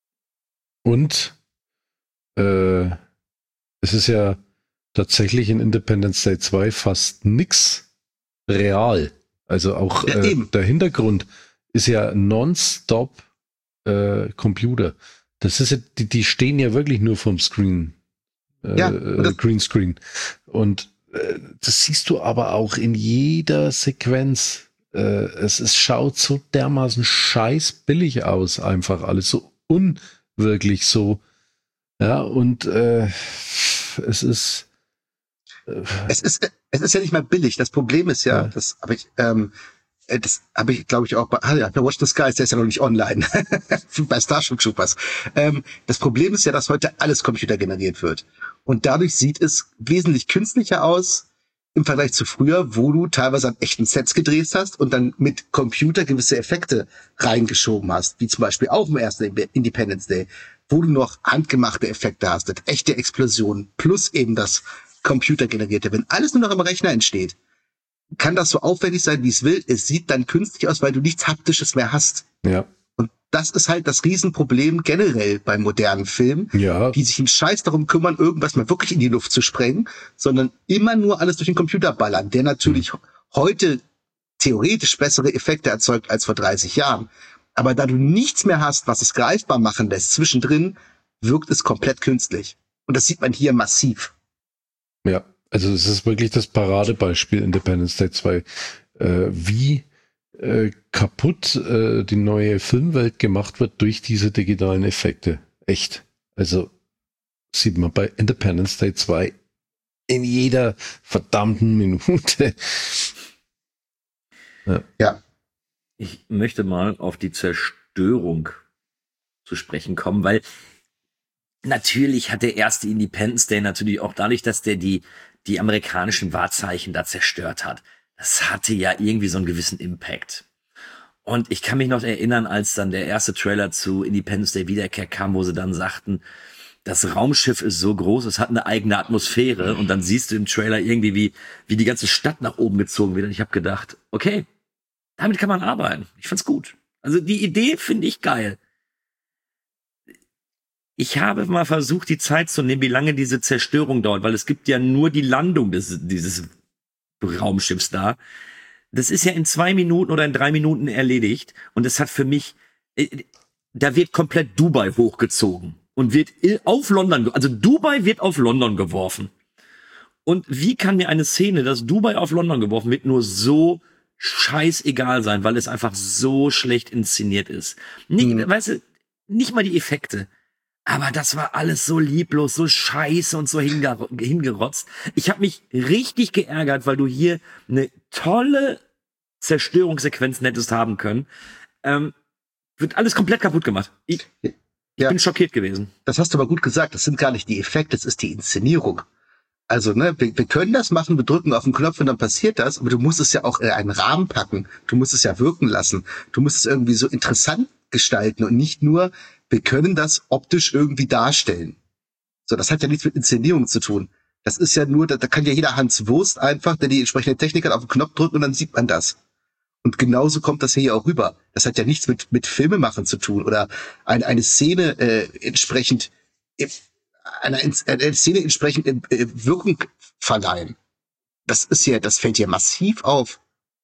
Und äh, es ist ja tatsächlich in Independence Day zwei fast nix real. Also auch Ja, äh, eben. der Hintergrund ist ja nonstop äh, Computer. Das ist ja, die, die stehen ja wirklich nur vom Screen. Äh, Ja, und das- äh, Greenscreen. Und äh, das siehst du aber auch in jeder Sequenz. Äh, es, es schaut so dermaßen scheiß billig aus, einfach alles so unwirklich so. Ja, und äh, es ist Es ist, es ist ja nicht mal billig. Das Problem ist ja, Ja. das habe ich, ähm, äh, das habe ich, glaube ich, auch bei, ah ja, bei Watch the Skies, der ist ja noch nicht online. Bei Starship Troopers. Ähm, das Problem ist ja, dass heute alles computergeneriert wird. Und dadurch sieht es wesentlich künstlicher aus im Vergleich zu früher, wo du teilweise an echten Sets gedreht hast und dann mit Computer gewisse Effekte reingeschoben hast, wie zum Beispiel auch im ersten Independence Day, wo du noch handgemachte Effekte hast, echte Explosionen, plus eben das computergenerierte. Wenn alles nur noch im Rechner entsteht, kann das so aufwendig sein, wie es will. Es sieht dann künstlich aus, weil du nichts Haptisches mehr hast. Ja. Und das ist halt das Riesenproblem generell bei modernen Filmen, Ja. die sich einen Scheiß darum kümmern, irgendwas mal wirklich in die Luft zu sprengen, sondern immer nur alles durch den Computer ballern, der natürlich mhm. heute theoretisch bessere Effekte erzeugt als vor dreißig Jahren. Aber da du nichts mehr hast, was es greifbar machen lässt, zwischendrin wirkt es komplett künstlich. Und das sieht man hier massiv. Ja, also es ist wirklich das Paradebeispiel Independence Day zwei, äh, wie äh, kaputt äh, die neue Filmwelt gemacht wird durch diese digitalen Effekte. Echt. Also sieht man bei Independence Day zwei in jeder verdammten Minute. Ja. ja. Ich möchte mal auf die Zerstörung zu sprechen kommen, weil natürlich hat der erste Independence Day natürlich auch dadurch, dass der die, die amerikanischen Wahrzeichen da zerstört hat. Das hatte ja irgendwie so einen gewissen Impact. Und ich kann mich noch erinnern, als dann der erste Trailer zu Independence Day Wiederkehr kam, wo sie dann sagten, das Raumschiff ist so groß, es hat eine eigene Atmosphäre. Und dann siehst du im Trailer irgendwie, wie, wie die ganze Stadt nach oben gezogen wird. Und ich habe gedacht, okay, damit kann man arbeiten. Ich find's gut. Also die Idee finde ich geil. Ich habe mal versucht, die Zeit zu nehmen, wie lange diese Zerstörung dauert, weil es gibt ja nur die Landung des, dieses Raumschiffs da. Das ist ja in zwei Minuten oder in drei Minuten erledigt. Und das hat für mich, da wird komplett Dubai hochgezogen und wird auf London, also Dubai wird auf London geworfen. Und wie kann mir eine Szene, dass Dubai auf London geworfen wird, nur so scheißegal sein, weil es einfach so schlecht inszeniert ist. Nicht, mhm. weißt du, nicht mal die Effekte. Aber das war alles so lieblos, so scheiße und so hinger- hingerotzt. Ich habe mich richtig geärgert, weil du hier eine tolle Zerstörungssequenz hättest haben können. Ähm, wird alles komplett kaputt gemacht. Ich, ich ja. bin schockiert gewesen. Das hast du aber gut gesagt. Das sind gar nicht die Effekte, das ist die Inszenierung. Also, ne, wir, wir können das machen, wir drücken auf den Knopf und dann passiert das, aber du musst es ja auch in einen Rahmen packen. Du musst es ja wirken lassen. Du musst es irgendwie so interessant gestalten und nicht nur, wir können das optisch irgendwie darstellen. So, das hat ja nichts mit Inszenierung zu tun. Das ist ja nur, da, da kann ja jeder Hans Wurst einfach, der die entsprechende Technik hat, auf den Knopf drücken und dann sieht man das. Und genauso kommt das hier auch rüber. Das hat ja nichts mit mit Filmemachen zu tun oder eine, eine Szene äh, entsprechend Eine, eine Szene entsprechend äh, Wirkung verleihen. Das ist ja, das fällt ja massiv auf.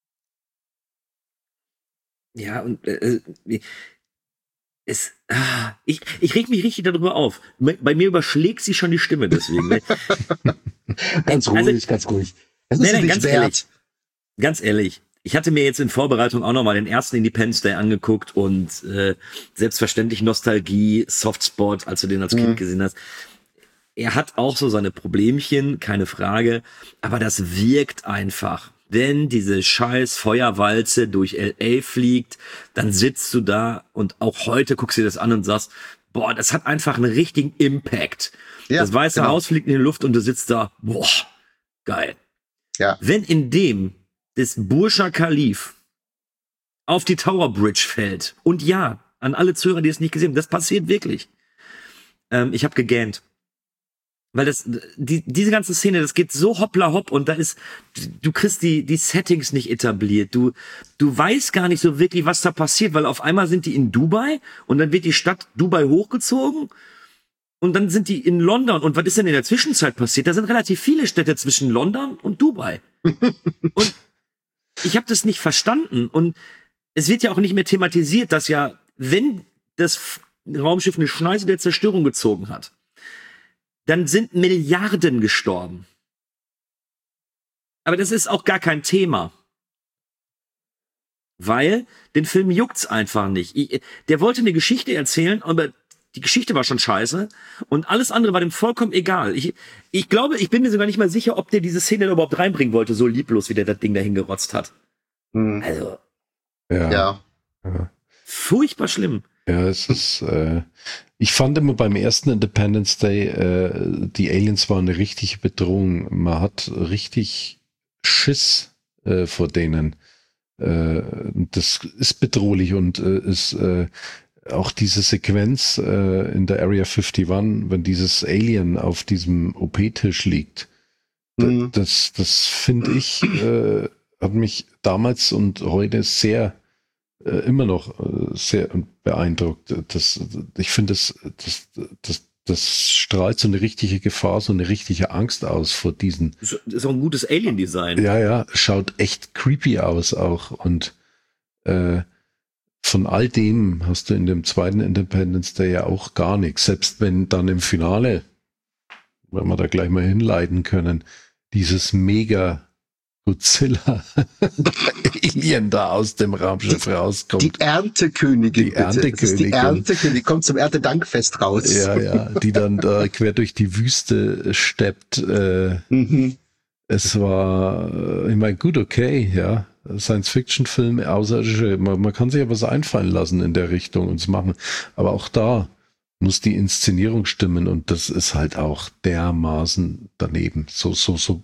Ja, und äh, es, ah, ich, ich reg mich richtig darüber auf. Bei mir überschlägt sie schon die Stimme deswegen. Ganz ruhig, also, ganz ruhig. Das ist nee, nee, nicht ganz wert. ehrlich. Ganz ehrlich. Ich hatte mir jetzt in Vorbereitung auch nochmal den ersten Independence Day angeguckt und äh, selbstverständlich Nostalgie, Softspot, als du den als Kind mhm. gesehen hast. Er hat auch so seine Problemchen, keine Frage, aber das wirkt einfach. Wenn diese scheiß Feuerwalze durch L A fliegt, dann sitzt du da und auch heute guckst du dir das an und sagst, boah, das hat einfach einen richtigen Impact. Ja, das Weiße genau. Haus fliegt in die Luft und du sitzt da, boah, geil. Ja. Wenn in dem das Burj Khalif auf die Tower Bridge fällt, und ja, an alle Zuhörer, die es nicht gesehen haben, das passiert wirklich. Ähm, ich habe gegähnt. Weil das, die, diese ganze Szene, das geht so hoppla hopp und da ist, du kriegst die, die Settings nicht etabliert. Du, du weißt gar nicht so wirklich, was da passiert, weil auf einmal sind die in Dubai und dann wird die Stadt Dubai hochgezogen und dann sind die in London. Und was ist denn in der Zwischenzeit passiert? Da sind relativ viele Städte zwischen London und Dubai. Und ich habe das nicht verstanden. Und es wird ja auch nicht mehr thematisiert, dass ja, wenn das Raumschiff eine Schneise der Zerstörung gezogen hat, dann sind Milliarden gestorben. Aber das ist auch gar kein Thema. Weil den Film juckt's einfach nicht. Ich, der wollte eine Geschichte erzählen, aber die Geschichte war schon scheiße und alles andere war dem vollkommen egal. Ich, ich glaube, ich bin mir sogar nicht mal sicher, ob der diese Szene überhaupt reinbringen wollte, so lieblos, wie der das Ding dahin gerotzt hat. Hm. Also, ja. ja. ja. Furchtbar schlimm. Ja, es ist, äh, ich fand immer beim ersten Independence Day, äh, die Aliens waren eine richtige Bedrohung. Man hat richtig Schiss äh, vor denen. Äh, das ist bedrohlich und äh, ist äh, auch diese Sequenz äh, in der Area einundfünfzig, wenn dieses Alien auf diesem O P-Tisch liegt. Mhm. Das, das finde ich, äh, hat mich damals und heute sehr Äh, immer noch äh, sehr beeindruckt. Das, ich finde, das, das, das, das strahlt so eine richtige Gefahr, so eine richtige Angst aus vor diesen. Das ist auch ein gutes Alien-Design. Ja, ja, schaut echt creepy aus auch. Und äh, von all dem hast du in dem zweiten Independence Day ja auch gar nichts. Selbst wenn dann im Finale, wenn wir da gleich mal hinleiten können, dieses mega Godzilla Alien da aus dem Raumschiff rauskommt. Die Erntekönigin. Die Erntekönigin. Das ist die Erntekönigin. Die kommt zum Erntedankfest raus. Ja, ja. Die dann da quer durch die Wüste steppt. Äh, mhm. Es war, ich meine, gut, okay, ja. Science-Fiction-Film, Außerirdische. Man, man kann sich ja was einfallen lassen in der Richtung und es machen. Aber auch da muss die Inszenierung stimmen und das ist halt auch dermaßen daneben. So, so, so.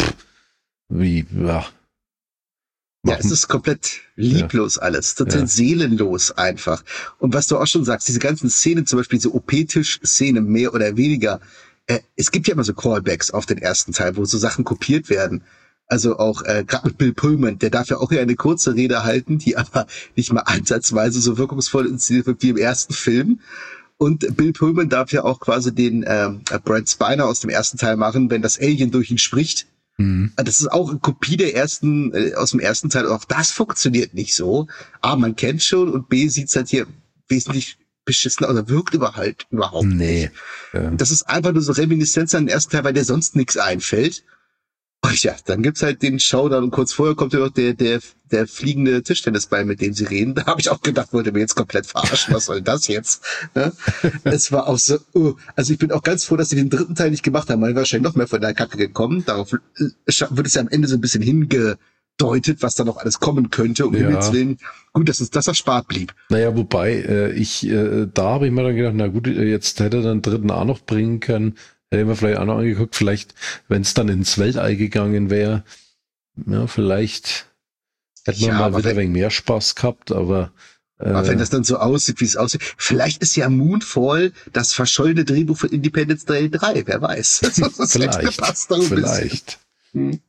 Wie, ja. Ja, es ist komplett lieblos ja. alles, total ja. seelenlos einfach. Und was du auch schon sagst, diese ganzen Szenen, zum Beispiel diese O P-Tisch-Szene, mehr oder weniger, äh, es gibt ja immer so Callbacks auf den ersten Teil, wo so Sachen kopiert werden. Also auch äh, gerade mit Bill Pullman, der darf ja auch hier eine kurze Rede halten, die aber nicht mal ansatzweise so wirkungsvoll inszeniert wird wie im ersten Film. Und Bill Pullman darf ja auch quasi den ähm, Brent Spiner aus dem ersten Teil machen, wenn das Alien durch ihn spricht. Das ist auch eine Kopie der ersten, äh, aus dem ersten Teil. Auch das funktioniert nicht so. A, man kennt schon und B, sieht's halt hier wesentlich beschissener oder wirkt über halt überhaupt nee. nicht. Ja. Das ist einfach nur so Reminiszenz an den ersten Teil, weil der sonst nichts einfällt. Und ja, dann gibt's halt den Showdown und kurz vorher kommt ja noch der, der, der fliegende Tischtennisball, mit dem sie reden. Da habe ich auch gedacht, wollte mir jetzt komplett verarschen. Was soll das jetzt? Ne? Es war auch so, uh, also ich bin auch ganz froh, dass sie den dritten Teil nicht gemacht haben, weil wir wahrscheinlich noch mehr von der Kacke gekommen. Darauf wird es ja am Ende so ein bisschen hingedeutet, was da noch alles kommen könnte. Um ja. Himmels Willen. Gut, dass es das erspart blieb. Naja, wobei, äh, ich, äh, da habe ich mir dann gedacht, na gut, jetzt hätte er den dritten auch noch bringen können. Hätte ich mir vielleicht auch noch angeguckt, vielleicht, wenn es dann ins Weltall gegangen wäre, ja, vielleicht hätte man ja, mal wieder ein wenig mehr Spaß gehabt, aber äh, aber wenn das dann so aussieht, wie es aussieht, vielleicht ist ja Moonfall das verschollene Drehbuch für Independence Day drei, wer weiß. Das vielleicht, gepasst, vielleicht. Hm.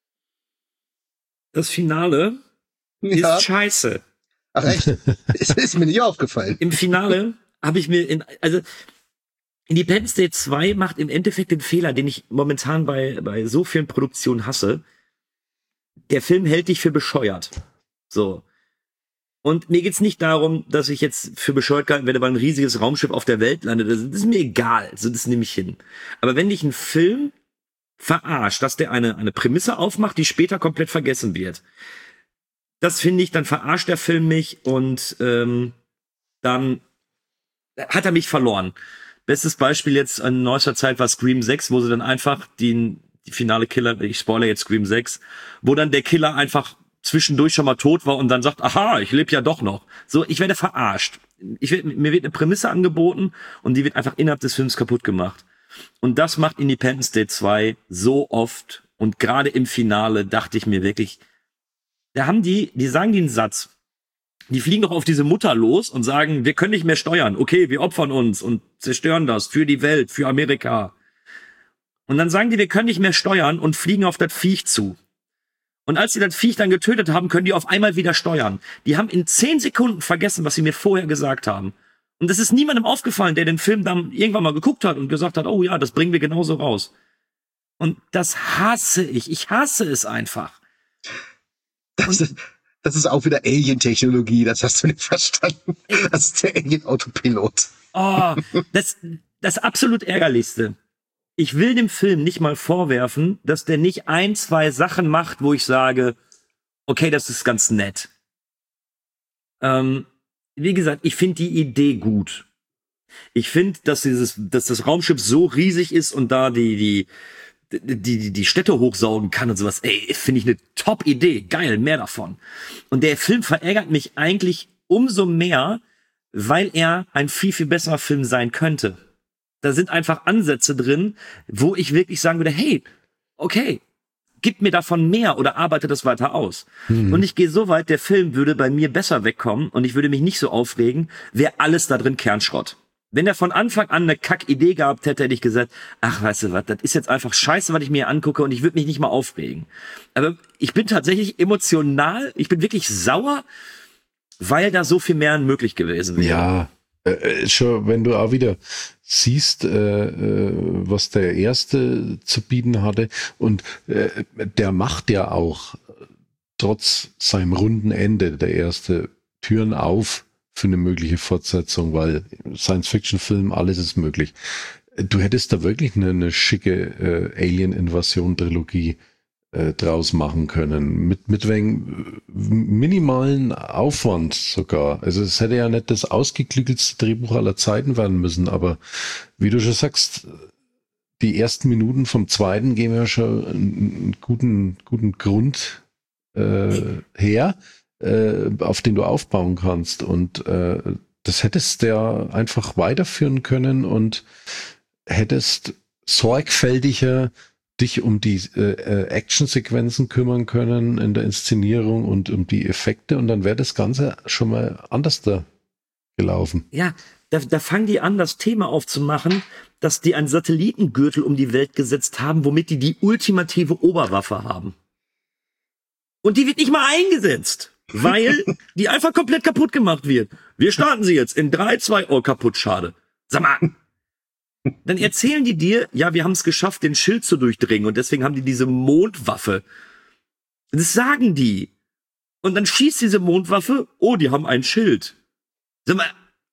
Das Finale ja. ist scheiße. Ach echt? Es ist mir nicht aufgefallen. Im Finale habe ich mir, in, also Independence Day zwei macht im Endeffekt den Fehler, den ich momentan bei, bei so vielen Produktionen hasse. Der Film hält dich für bescheuert. So. Und mir geht's nicht darum, dass ich jetzt für bescheuert gehalten werde, weil ein riesiges Raumschiff auf der Welt landet. Das ist mir egal. So, das nehme ich hin. Aber wenn dich ein Film verarscht, dass der eine, eine Prämisse aufmacht, die später komplett vergessen wird, das finde ich, dann verarscht der Film mich und ähm, dann hat er mich verloren. Bestes Beispiel jetzt in neuester Zeit war Scream sechs, wo sie dann einfach den, die finale Killer, ich spoilere jetzt Scream sechs, wo dann der Killer einfach zwischendurch schon mal tot war und dann sagt, aha, ich lebe ja doch noch. So, ich werde verarscht. Ich werd, mir wird eine Prämisse angeboten und die wird einfach innerhalb des Films kaputt gemacht. Und das macht Independence Day zwei so oft und gerade im Finale dachte ich mir wirklich, da haben die, die sagen den Satz, die fliegen doch auf diese Mutter los und sagen, wir können nicht mehr steuern. Okay, wir opfern uns und zerstören das für die Welt, für Amerika. Und dann sagen die, wir können nicht mehr steuern und fliegen auf das Viech zu. Und als sie das Viech dann getötet haben, können die auf einmal wieder steuern. Die haben in zehn Sekunden vergessen, was sie mir vorher gesagt haben. Und das ist niemandem aufgefallen, der den Film dann irgendwann mal geguckt hat und gesagt hat, oh ja, das bringen wir genauso raus. Und das hasse ich. Ich hasse es einfach. Das ist Das ist auch wieder Alien-Technologie, das hast du nicht verstanden. Das ist der Alien-Autopilot. Oh, das, das absolut Ärgerlichste. Ich will dem Film nicht mal vorwerfen, dass der nicht ein, zwei Sachen macht, wo ich sage, okay, das ist ganz nett. Ähm, wie gesagt, ich finde die Idee gut. Ich finde, dass dieses, dass das Raumschiff so riesig ist und da die, die, die, die, die Städte hochsaugen kann und sowas. Ey, finde ich eine Top-Idee. Geil, mehr davon. Und der Film verärgert mich eigentlich umso mehr, weil er ein viel, viel besserer Film sein könnte. Da sind einfach Ansätze drin, wo ich wirklich sagen würde, hey, okay, gib mir davon mehr oder arbeite das weiter aus. Hm. Und ich gehe so weit, der Film würde bei mir besser wegkommen und ich würde mich nicht so aufregen, wäre alles da drin Kernschrott. Wenn er von Anfang an eine Kack-Idee gehabt hätte, hätte ich gesagt, ach, weißt du was, das ist jetzt einfach scheiße, was ich mir angucke und ich würde mich nicht mal aufregen. Aber ich bin tatsächlich emotional, ich bin wirklich sauer, weil da so viel mehr möglich gewesen wäre. Ja, äh, schon, wenn du auch wieder siehst, äh, äh, was der Erste zu bieten hatte und äh, der macht ja auch trotz seinem runden Ende, der Erste, Türen auf für eine mögliche Fortsetzung, weil Science-Fiction-Film, alles ist möglich. Du hättest da wirklich eine, eine schicke äh, Alien-Invasion-Trilogie äh, draus machen können. Mit, mit wegen minimalen Aufwand sogar. Also es hätte ja nicht das ausgeklügelste Drehbuch aller Zeiten werden müssen, aber wie du schon sagst, die ersten Minuten vom zweiten geben ja schon einen guten, guten Grund äh, her, äh, auf den du aufbauen kannst. Und äh, das hättest du ja einfach weiterführen können und hättest sorgfältiger dich um die äh, Actionsequenzen kümmern können in der Inszenierung und um die Effekte und dann wäre das Ganze schon mal anders da gelaufen. Ja, da, da fangen die an, das Thema aufzumachen, dass die einen Satellitengürtel um die Welt gesetzt haben, womit die die ultimative Oberwaffe haben. Und die wird nicht mal eingesetzt, weil die einfach komplett kaputt gemacht wird. Wir starten sie jetzt in drei, zwei, oh, kaputt, schade. Sag mal. Dann erzählen die dir, ja, wir haben es geschafft, den Schild zu durchdringen und deswegen haben die diese Mondwaffe. Das sagen die. Und dann schießt diese Mondwaffe, oh, die haben ein Schild. Sag mal,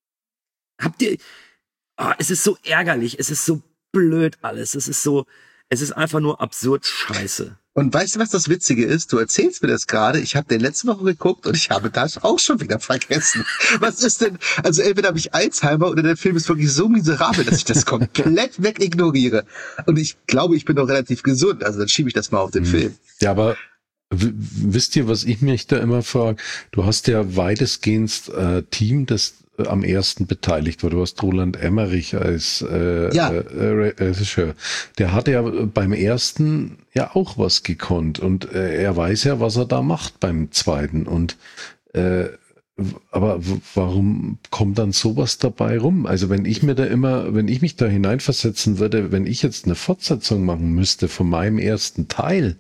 habt ihr... Oh, es ist so ärgerlich, es ist so blöd alles, es ist so... Es ist einfach nur absurd scheiße. Und weißt du, was das Witzige ist? Du erzählst mir das gerade. Ich habe den letzte Woche geguckt und ich habe das auch schon wieder vergessen. Was ist denn? Also entweder habe ich Alzheimer oder der Film ist wirklich so miserabel, dass ich das komplett wegignoriere. Und ich glaube, ich bin noch relativ gesund. Also dann schiebe ich das mal auf den mhm. Film. Ja, aber w- wisst ihr, was ich mich da immer frage? Du hast ja weitestgehend äh, Team, das am ersten beteiligt war. Du hast Roland Emmerich als äh, ja. äh, Regisseur. Der hat ja beim ersten ja auch was gekonnt und äh, er weiß ja, was er da macht beim zweiten. Und äh, aber w- warum kommt dann sowas dabei rum? Also wenn ich mir da immer, wenn ich mich da hineinversetzen würde, wenn ich jetzt eine Fortsetzung machen müsste von meinem ersten Teil,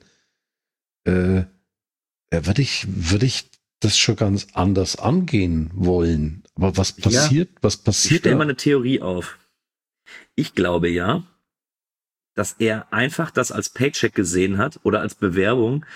äh, würde ich, würde ich das schon ganz anders angehen wollen. Aber was passiert? Ja. Was passiert? Ich stelle mal eine Theorie auf. Ich glaube ja, dass er einfach das als Paycheck gesehen hat oder als Bewerbung,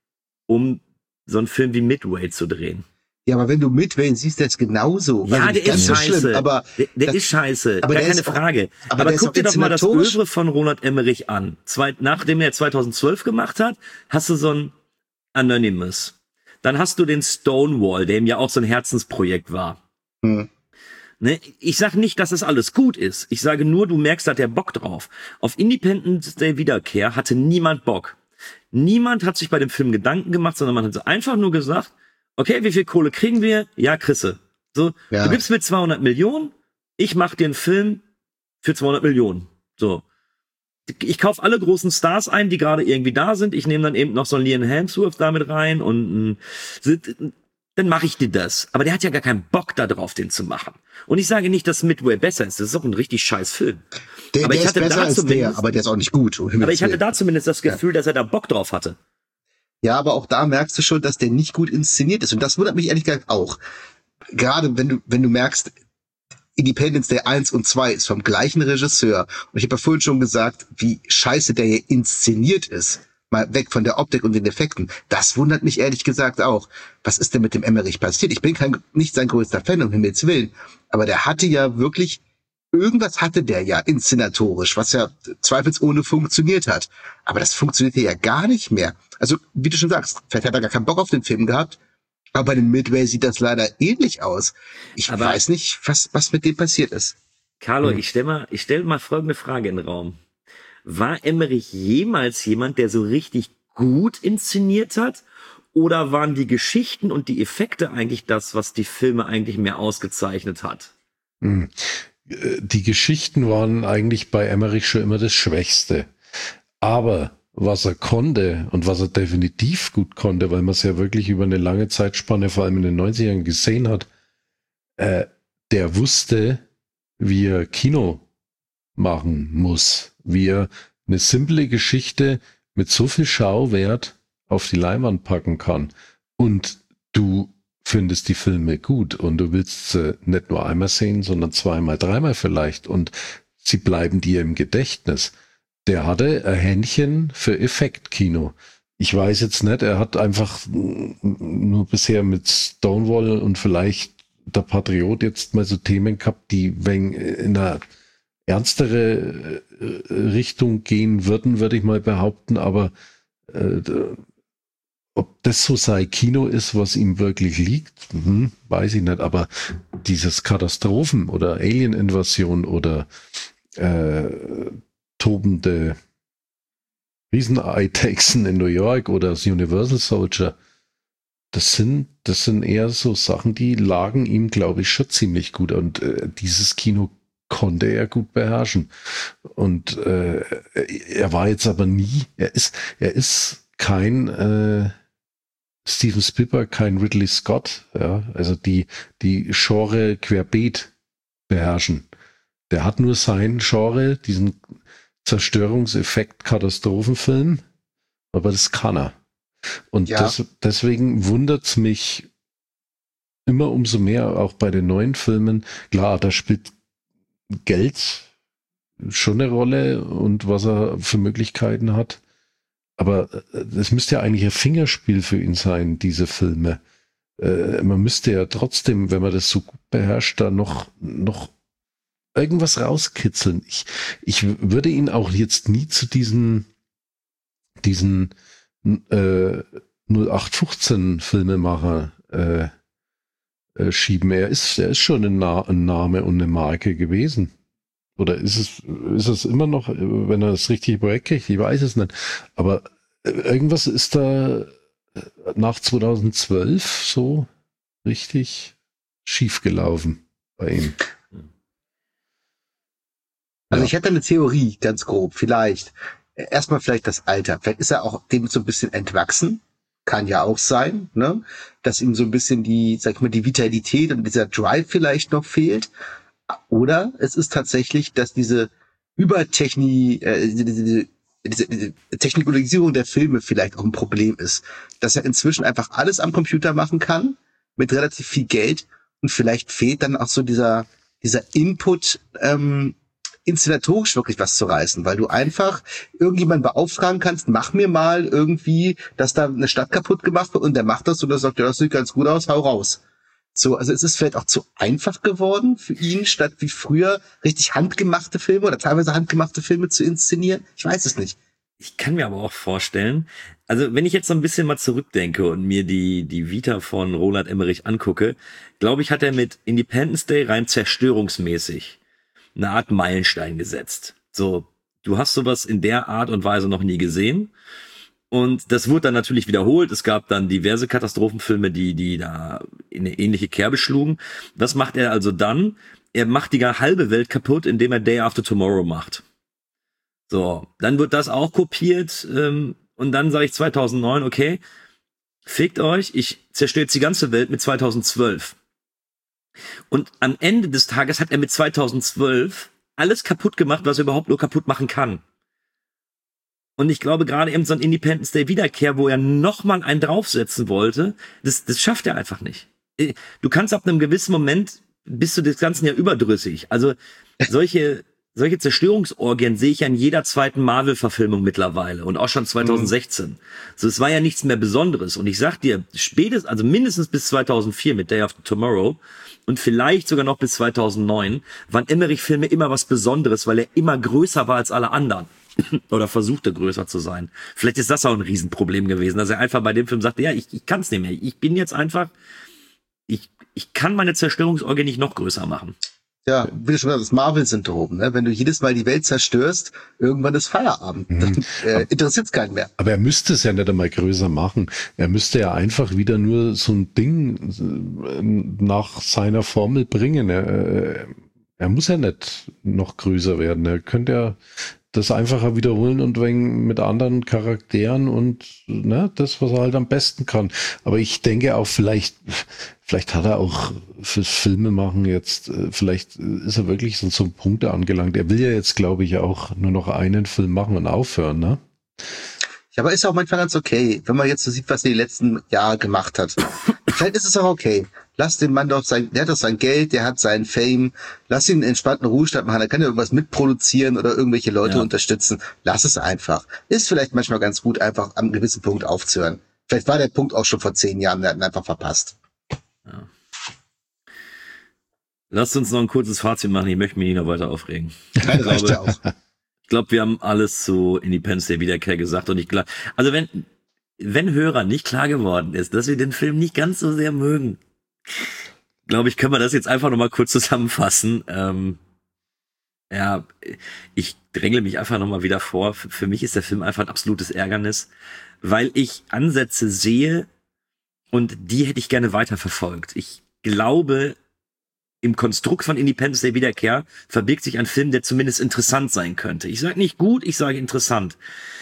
um so einen Film wie Midway zu drehen. Ja, aber wenn du Midway siehst, der ist genauso. Ja, der ist scheiße. Schlimm, aber der der das, ist scheiße. Aber Gar keine ist Frage. Auch, aber aber guck dir doch mal das inszenatorisch Övre von Roland Emmerich an. Zwei, nachdem er zweitausendzwölf gemacht hat, hast du so ein Anonymous. Dann hast du den Stonewall, der ihm ja auch so ein Herzensprojekt war. Hm. Ne? Ich sage nicht, dass es alles gut ist. Ich sage nur, du merkst, da hat der Bock drauf. Auf Independence Day Wiederkehr hatte niemand Bock. Niemand hat sich bei dem Film Gedanken gemacht, sondern man hat einfach nur gesagt, okay, wie viel Kohle kriegen wir? Ja, Chrisse. So, ja. Du gibst mir zweihundert Millionen, ich mach dir einen Film für zweihundert Millionen. So. Ich kaufe alle großen Stars ein, die gerade irgendwie da sind. Ich nehme dann eben noch so einen Liam Hemsworth damit rein und äh, dann mache ich dir das. Aber der hat ja gar keinen Bock da drauf, den zu machen. Und ich sage nicht, dass Midway besser ist. Das ist auch ein richtig scheiß Film. Der, aber der ich hatte ist besser da als zumindest, der, aber der ist auch nicht gut. Aber ich hatte da zumindest das Gefühl, ja. dass er da Bock drauf hatte. Ja, aber auch da merkst du schon, dass der nicht gut inszeniert ist. Und das wundert mich ehrlich gesagt auch. Gerade wenn du, wenn du merkst, Independence Day eins und zwei ist vom gleichen Regisseur. Und ich habe ja vorhin schon gesagt, wie scheiße der hier inszeniert ist. Mal weg von der Optik und den Effekten. Das wundert mich ehrlich gesagt auch. Was ist denn mit dem Emmerich passiert? Ich bin kein, nicht sein größter Fan, um Himmels Willen. Aber der hatte ja wirklich, irgendwas hatte der ja inszenatorisch, was ja zweifelsohne funktioniert hat. Aber das funktionierte ja gar nicht mehr. Also, wie du schon sagst, vielleicht hat er gar keinen Bock auf den Film gehabt. Aber bei dem Midway sieht das leider ähnlich aus. Ich aber weiß nicht, was, was mit dem passiert ist. Carlo, Hm. ich stelle mal, ich stell mal folgende Frage in den Raum. War Emmerich jemals jemand, der so richtig gut inszeniert hat? Oder waren die Geschichten und die Effekte eigentlich das, was die Filme eigentlich mehr ausgezeichnet hat? Hm. Die Geschichten waren eigentlich bei Emmerich schon immer das Schwächste. Aber was er konnte und was er definitiv gut konnte, weil man es ja wirklich über eine lange Zeitspanne, vor allem in den neunzigern gesehen hat, äh, der wusste, wie er Kino machen muss, wie er eine simple Geschichte mit so viel Schauwert auf die Leinwand packen kann. Und du findest die Filme gut und du willst sie nicht nur einmal sehen, sondern zweimal, dreimal vielleicht und sie bleiben dir im Gedächtnis. Der hatte ein Händchen für Effektkino. Ich weiß jetzt nicht, er hat einfach nur bisher mit Stonewall und vielleicht der Patriot jetzt mal so Themen gehabt, die wenn in einer ernstere Richtung gehen würden, würde ich mal behaupten, aber äh, ob das so sein Kino ist, was ihm wirklich liegt, hm, weiß ich nicht, aber dieses Katastrophen- oder Alien-Invasion oder äh, tobende Riesen-Eye-Taxen in New York oder das Universal Soldier, das sind, das sind eher so Sachen, die lagen ihm, glaube ich, schon ziemlich gut und äh, dieses Kino konnte er gut beherrschen. Und äh, er war jetzt aber nie, er ist, er ist kein äh, Steven Spielberg, kein Ridley Scott, ja, also die, die Genre querbeet beherrschen. Der hat nur sein Genre, diesen Zerstörungseffekt Katastrophenfilm, aber das kann er. Und Ja. das, deswegen wundert's mich immer umso mehr, auch bei den neuen Filmen. Klar, da spielt Geld schon eine Rolle und was er für Möglichkeiten hat. Aber es müsste ja eigentlich ein Fingerspiel für ihn sein, diese Filme. Äh, man müsste ja trotzdem, wenn man das so gut beherrscht, da noch, noch irgendwas rauskitzeln. Ich, ich würde ihn auch jetzt nie zu diesen, diesen äh, null acht fünfzehn Filmemacher äh, äh, schieben. Er ist, er ist schon ein, Na- ein Name und eine Marke gewesen. Oder ist es, ist es immer noch, wenn er das richtige Projekt kriegt? Ich weiß es nicht. Aber irgendwas ist da nach zweitausendzwölf so richtig schief gelaufen bei ihm. Also Ja. ich hätte eine Theorie, ganz grob, vielleicht. Erstmal vielleicht das Alter. Vielleicht ist er auch dem so ein bisschen entwachsen. Kann ja auch sein, ne? Dass ihm so ein bisschen die, sag ich mal, die Vitalität und dieser Drive vielleicht noch fehlt. Oder es ist tatsächlich, dass diese Übertechni, äh, diese, diese, diese, diese Technologisierung der Filme vielleicht auch ein Problem ist. Dass er inzwischen einfach alles am Computer machen kann, mit relativ viel Geld. Und vielleicht fehlt dann auch so dieser, dieser Input, ähm, inszenatorisch wirklich was zu reißen, weil du einfach irgendjemanden beauftragen kannst, mach mir mal irgendwie, dass da eine Stadt kaputt gemacht wird und der macht das und der sagt, ja, das sieht ganz gut aus, hau raus. So, also es ist vielleicht auch zu einfach geworden für ihn, statt wie früher richtig handgemachte Filme oder teilweise handgemachte Filme zu inszenieren. Ich weiß es nicht. Ich kann mir aber auch vorstellen, also wenn ich jetzt so ein bisschen mal zurückdenke und mir die, die Vita von Roland Emmerich angucke, glaube ich, hat er mit Independence Day rein zerstörungsmäßig eine Art Meilenstein gesetzt. So, du hast sowas in der Art und Weise noch nie gesehen. Und das wurde dann natürlich wiederholt. Es gab dann diverse Katastrophenfilme, die, die da in eine ähnliche Kerbe schlugen. Was macht er also dann? Er macht die halbe Welt kaputt, indem er Day After Tomorrow macht. So, dann wird das auch kopiert. Ähm, und dann sage ich zweitausendneun, okay, fickt euch, ich zerstöre jetzt die ganze Welt mit zweitausendzwölf. Und am Ende des Tages hat er mit zweitausendzwölf alles kaputt gemacht, was er überhaupt nur kaputt machen kann. Und ich glaube, gerade eben so ein Independence Day Wiederkehr, wo er nochmal einen draufsetzen wollte, das, das schafft er einfach nicht. Du kannst ab einem gewissen Moment, bist du das Ganze ja überdrüssig. Also solche, solche Zerstörungsorgien sehe ich ja in jeder zweiten Marvel-Verfilmung mittlerweile und auch schon zweitausendsechzehn. Mhm. So, es war ja nichts mehr Besonderes. Und ich sag dir, spätestens, also mindestens bis zweitausendvier mit Day After Tomorrow und vielleicht sogar noch bis zweitausendneun waren Emmerich-Filme immer was Besonderes, weil er immer größer war als alle anderen. Oder versuchte größer zu sein. Vielleicht ist das auch ein Riesenproblem gewesen, dass er einfach bei dem Film sagte, ja, ich, ich kann es nicht mehr. Ich bin jetzt einfach, ich, ich kann meine Zerstörungsorgie nicht noch größer machen. Ja, wie du schon gesagt hast, das Marvel-Syndrom, ne? Wenn du jedes Mal die Welt zerstörst, irgendwann ist Feierabend. Mhm. Dann äh, interessiert es keinen mehr. Aber er müsste es ja nicht einmal größer machen. Er müsste ja einfach wieder nur so ein Ding äh, nach seiner Formel bringen. Er, äh, er muss ja nicht noch größer werden. Er könnte ja das einfacher wiederholen und wegen mit anderen Charakteren und ne, das, was er halt am besten kann. Aber ich denke auch vielleicht, vielleicht hat er auch fürs Filmemachen jetzt, vielleicht ist er wirklich so zum Punkt angelangt. Er will ja jetzt, glaube ich, auch nur noch einen Film machen und aufhören, ne? Ja, aber ist auch manchmal ganz okay, wenn man jetzt so sieht, was er die letzten Jahre gemacht hat. Vielleicht ist es auch okay. Lass den Mann doch sein, der hat doch sein Geld, der hat seinen Fame. Lass ihn einen entspannten Ruhestand machen, er kann ja irgendwas mitproduzieren oder irgendwelche Leute Ja. unterstützen. Lass es einfach. Ist vielleicht manchmal ganz gut, einfach am gewissen Punkt aufzuhören. Vielleicht war der Punkt auch schon vor zehn Jahren, der hat ihn einfach verpasst. Ja. Lasst uns noch ein kurzes Fazit machen, ich möchte mich nicht noch weiter aufregen. Nein, das reicht ja auch. Ich glaube, wir haben alles zu Independence Day Wiederkehr gesagt und ich glaube, also wenn, wenn Hörer nicht klar geworden ist, dass wir den Film nicht ganz so sehr mögen, glaube ich, können wir das jetzt einfach nochmal kurz zusammenfassen. Ähm, ja, ich drängle mich einfach nochmal wieder vor. Für, für mich ist der Film einfach ein absolutes Ärgernis, weil ich Ansätze sehe und die hätte ich gerne weiterverfolgt. Ich glaube, im Konstrukt von Independence Day Wiederkehr verbirgt sich ein Film, der zumindest interessant sein könnte. Ich sage nicht gut, ich sage interessant.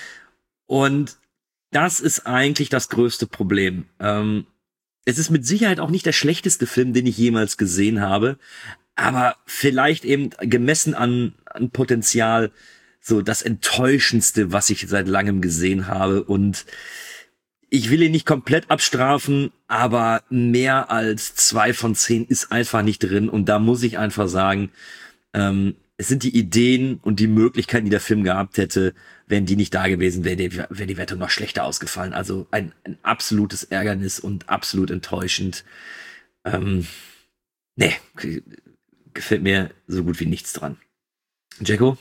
Und das ist eigentlich das größte Problem. Ähm, es ist mit Sicherheit auch nicht der schlechteste Film, den ich jemals gesehen habe, aber vielleicht eben gemessen an, an Potenzial so das Enttäuschendste, was ich seit langem gesehen habe. Und ich will ihn nicht komplett abstrafen, aber mehr als zwei von zehn ist einfach nicht drin. Und da muss ich einfach sagen, ähm, es sind die Ideen und die Möglichkeiten, die der Film gehabt hätte, wären die nicht da gewesen, wäre die, wäre die Wertung noch schlechter ausgefallen. Also ein, ein absolutes Ärgernis und absolut enttäuschend. Ähm, nee, gefällt mir so gut wie nichts dran. Jacko?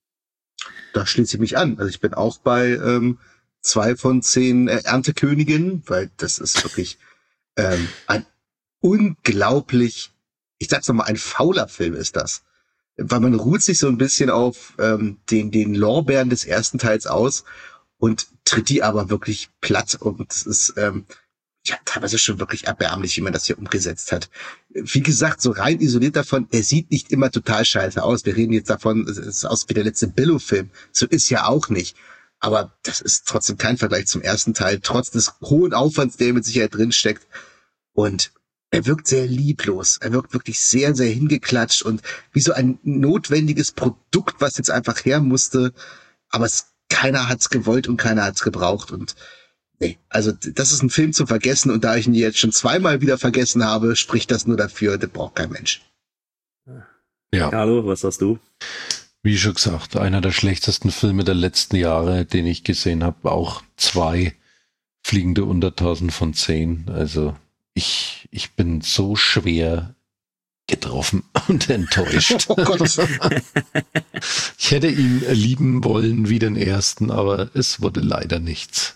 Da schließe ich mich an. Also ich bin auch bei ähm, zwei von zehn äh, Ernteköniginnen, weil das ist wirklich ähm, ein unglaublich, ich sag's nochmal, ein fauler Film ist das. Weil man ruht sich so ein bisschen auf ähm, den, den Lorbeeren des ersten Teils aus und tritt die aber wirklich platt. Und das ist ähm, ja teilweise schon wirklich erbärmlich, wie man das hier umgesetzt hat. Wie gesagt, so rein isoliert davon, er sieht nicht immer total scheiße aus. Wir reden jetzt davon, es ist aus wie der letzte Billow-Film. So ist ja auch nicht. Aber das ist trotzdem kein Vergleich zum ersten Teil, trotz des hohen Aufwands, der mit Sicherheit drinsteckt. Und er wirkt sehr lieblos. Er wirkt wirklich sehr, sehr hingeklatscht und wie so ein notwendiges Produkt, was jetzt einfach her musste. Aber es, keiner hat's gewollt und keiner hat's gebraucht. Und nee, also das ist ein Film zum Vergessen. Und da ich ihn jetzt schon zweimal wieder vergessen habe, spricht das nur dafür, das braucht kein Mensch. Ja. Carlo, was hast du? Wie schon gesagt, einer der schlechtesten Filme der letzten Jahre, den ich gesehen habe. Auch zwei fliegende Untertausend von zehn. Also ich, ich bin so schwer getroffen und enttäuscht. Oh Gott. Ich hätte ihn lieben wollen wie den ersten, aber es wurde leider nichts.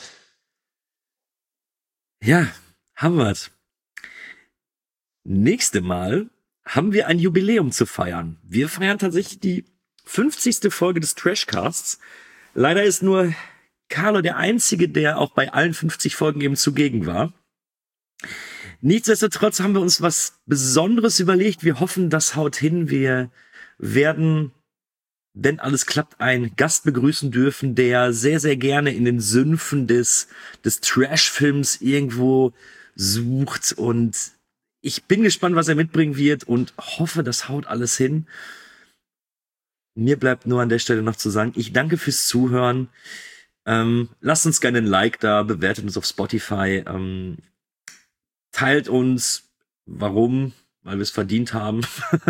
Ja, haben wir's. Nächste Mal haben wir ein Jubiläum zu feiern. Wir feiern tatsächlich die fünfzigste Folge des Trashcasts. Leider ist nur Carlo der Einzige, der auch bei allen fünfzig Folgen eben zugegen war. Nichtsdestotrotz haben wir uns was Besonderes überlegt. Wir hoffen, das haut hin. Wir werden, wenn alles klappt, einen Gast begrüßen dürfen, der sehr, sehr gerne in den Sümpfen des, des Trash-Films irgendwo sucht. Und ich bin gespannt, was er mitbringen wird und hoffe, das haut alles hin. Mir bleibt nur an der Stelle noch zu sagen, ich danke fürs Zuhören. Ähm, lasst uns gerne ein Like da, bewertet uns auf Spotify. Ähm, teilt uns. Warum? Weil wir es verdient haben.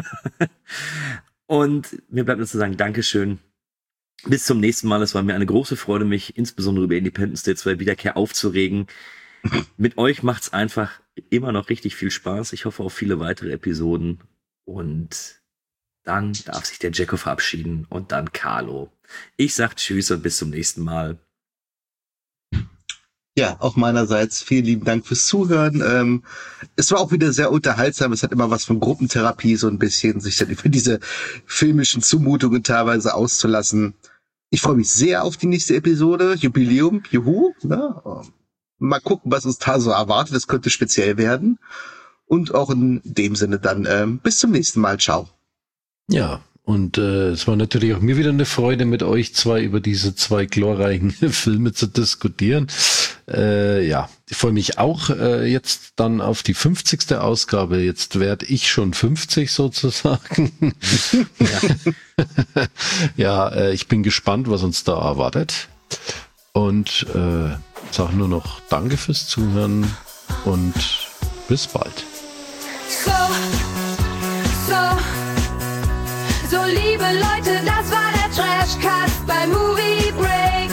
Und mir bleibt nur zu sagen, Dankeschön. Bis zum nächsten Mal. Es war mir eine große Freude, mich insbesondere über Independence Day zwei Wiederkehr aufzuregen. Mit euch macht's einfach immer noch richtig viel Spaß. Ich hoffe auf viele weitere Episoden. Und dann darf sich der Jacko verabschieden und dann Carlo. Ich sag Tschüss und bis zum nächsten Mal. Ja, auch meinerseits vielen lieben Dank fürs Zuhören. Ähm, es war auch wieder sehr unterhaltsam. Es hat immer was von Gruppentherapie, so ein bisschen, sich dann über diese filmischen Zumutungen teilweise auszulassen. Ich freue mich sehr auf die nächste Episode. Jubiläum, juhu. Ne? Mal gucken, was uns da so erwartet. Das könnte speziell werden. Und auch in dem Sinne dann ähm, bis zum nächsten Mal. Ciao. Ja, und äh, es war natürlich auch mir wieder eine Freude, mit euch zwei über diese zwei glorreichen Filme zu diskutieren. Äh, ja, ich freue mich auch äh, jetzt dann auf die fünfzigste Ausgabe. Jetzt werde ich schon fünfzig sozusagen. ja, ja äh, ich bin gespannt, was uns da erwartet. Und äh, sage nur noch Danke fürs Zuhören und bis bald. So, so, so liebe Leute, das war der Trashcast bei Movie Break.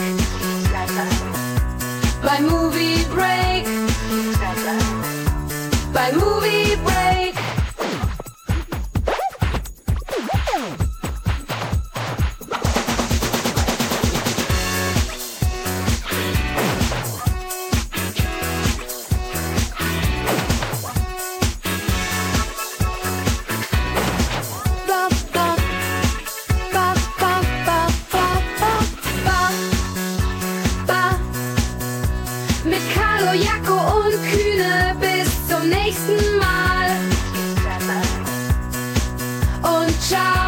Bei Movie Break. Bei Movie Break. Mit Carlo, Jacko und Kühne bis zum nächsten Mal. Und ciao.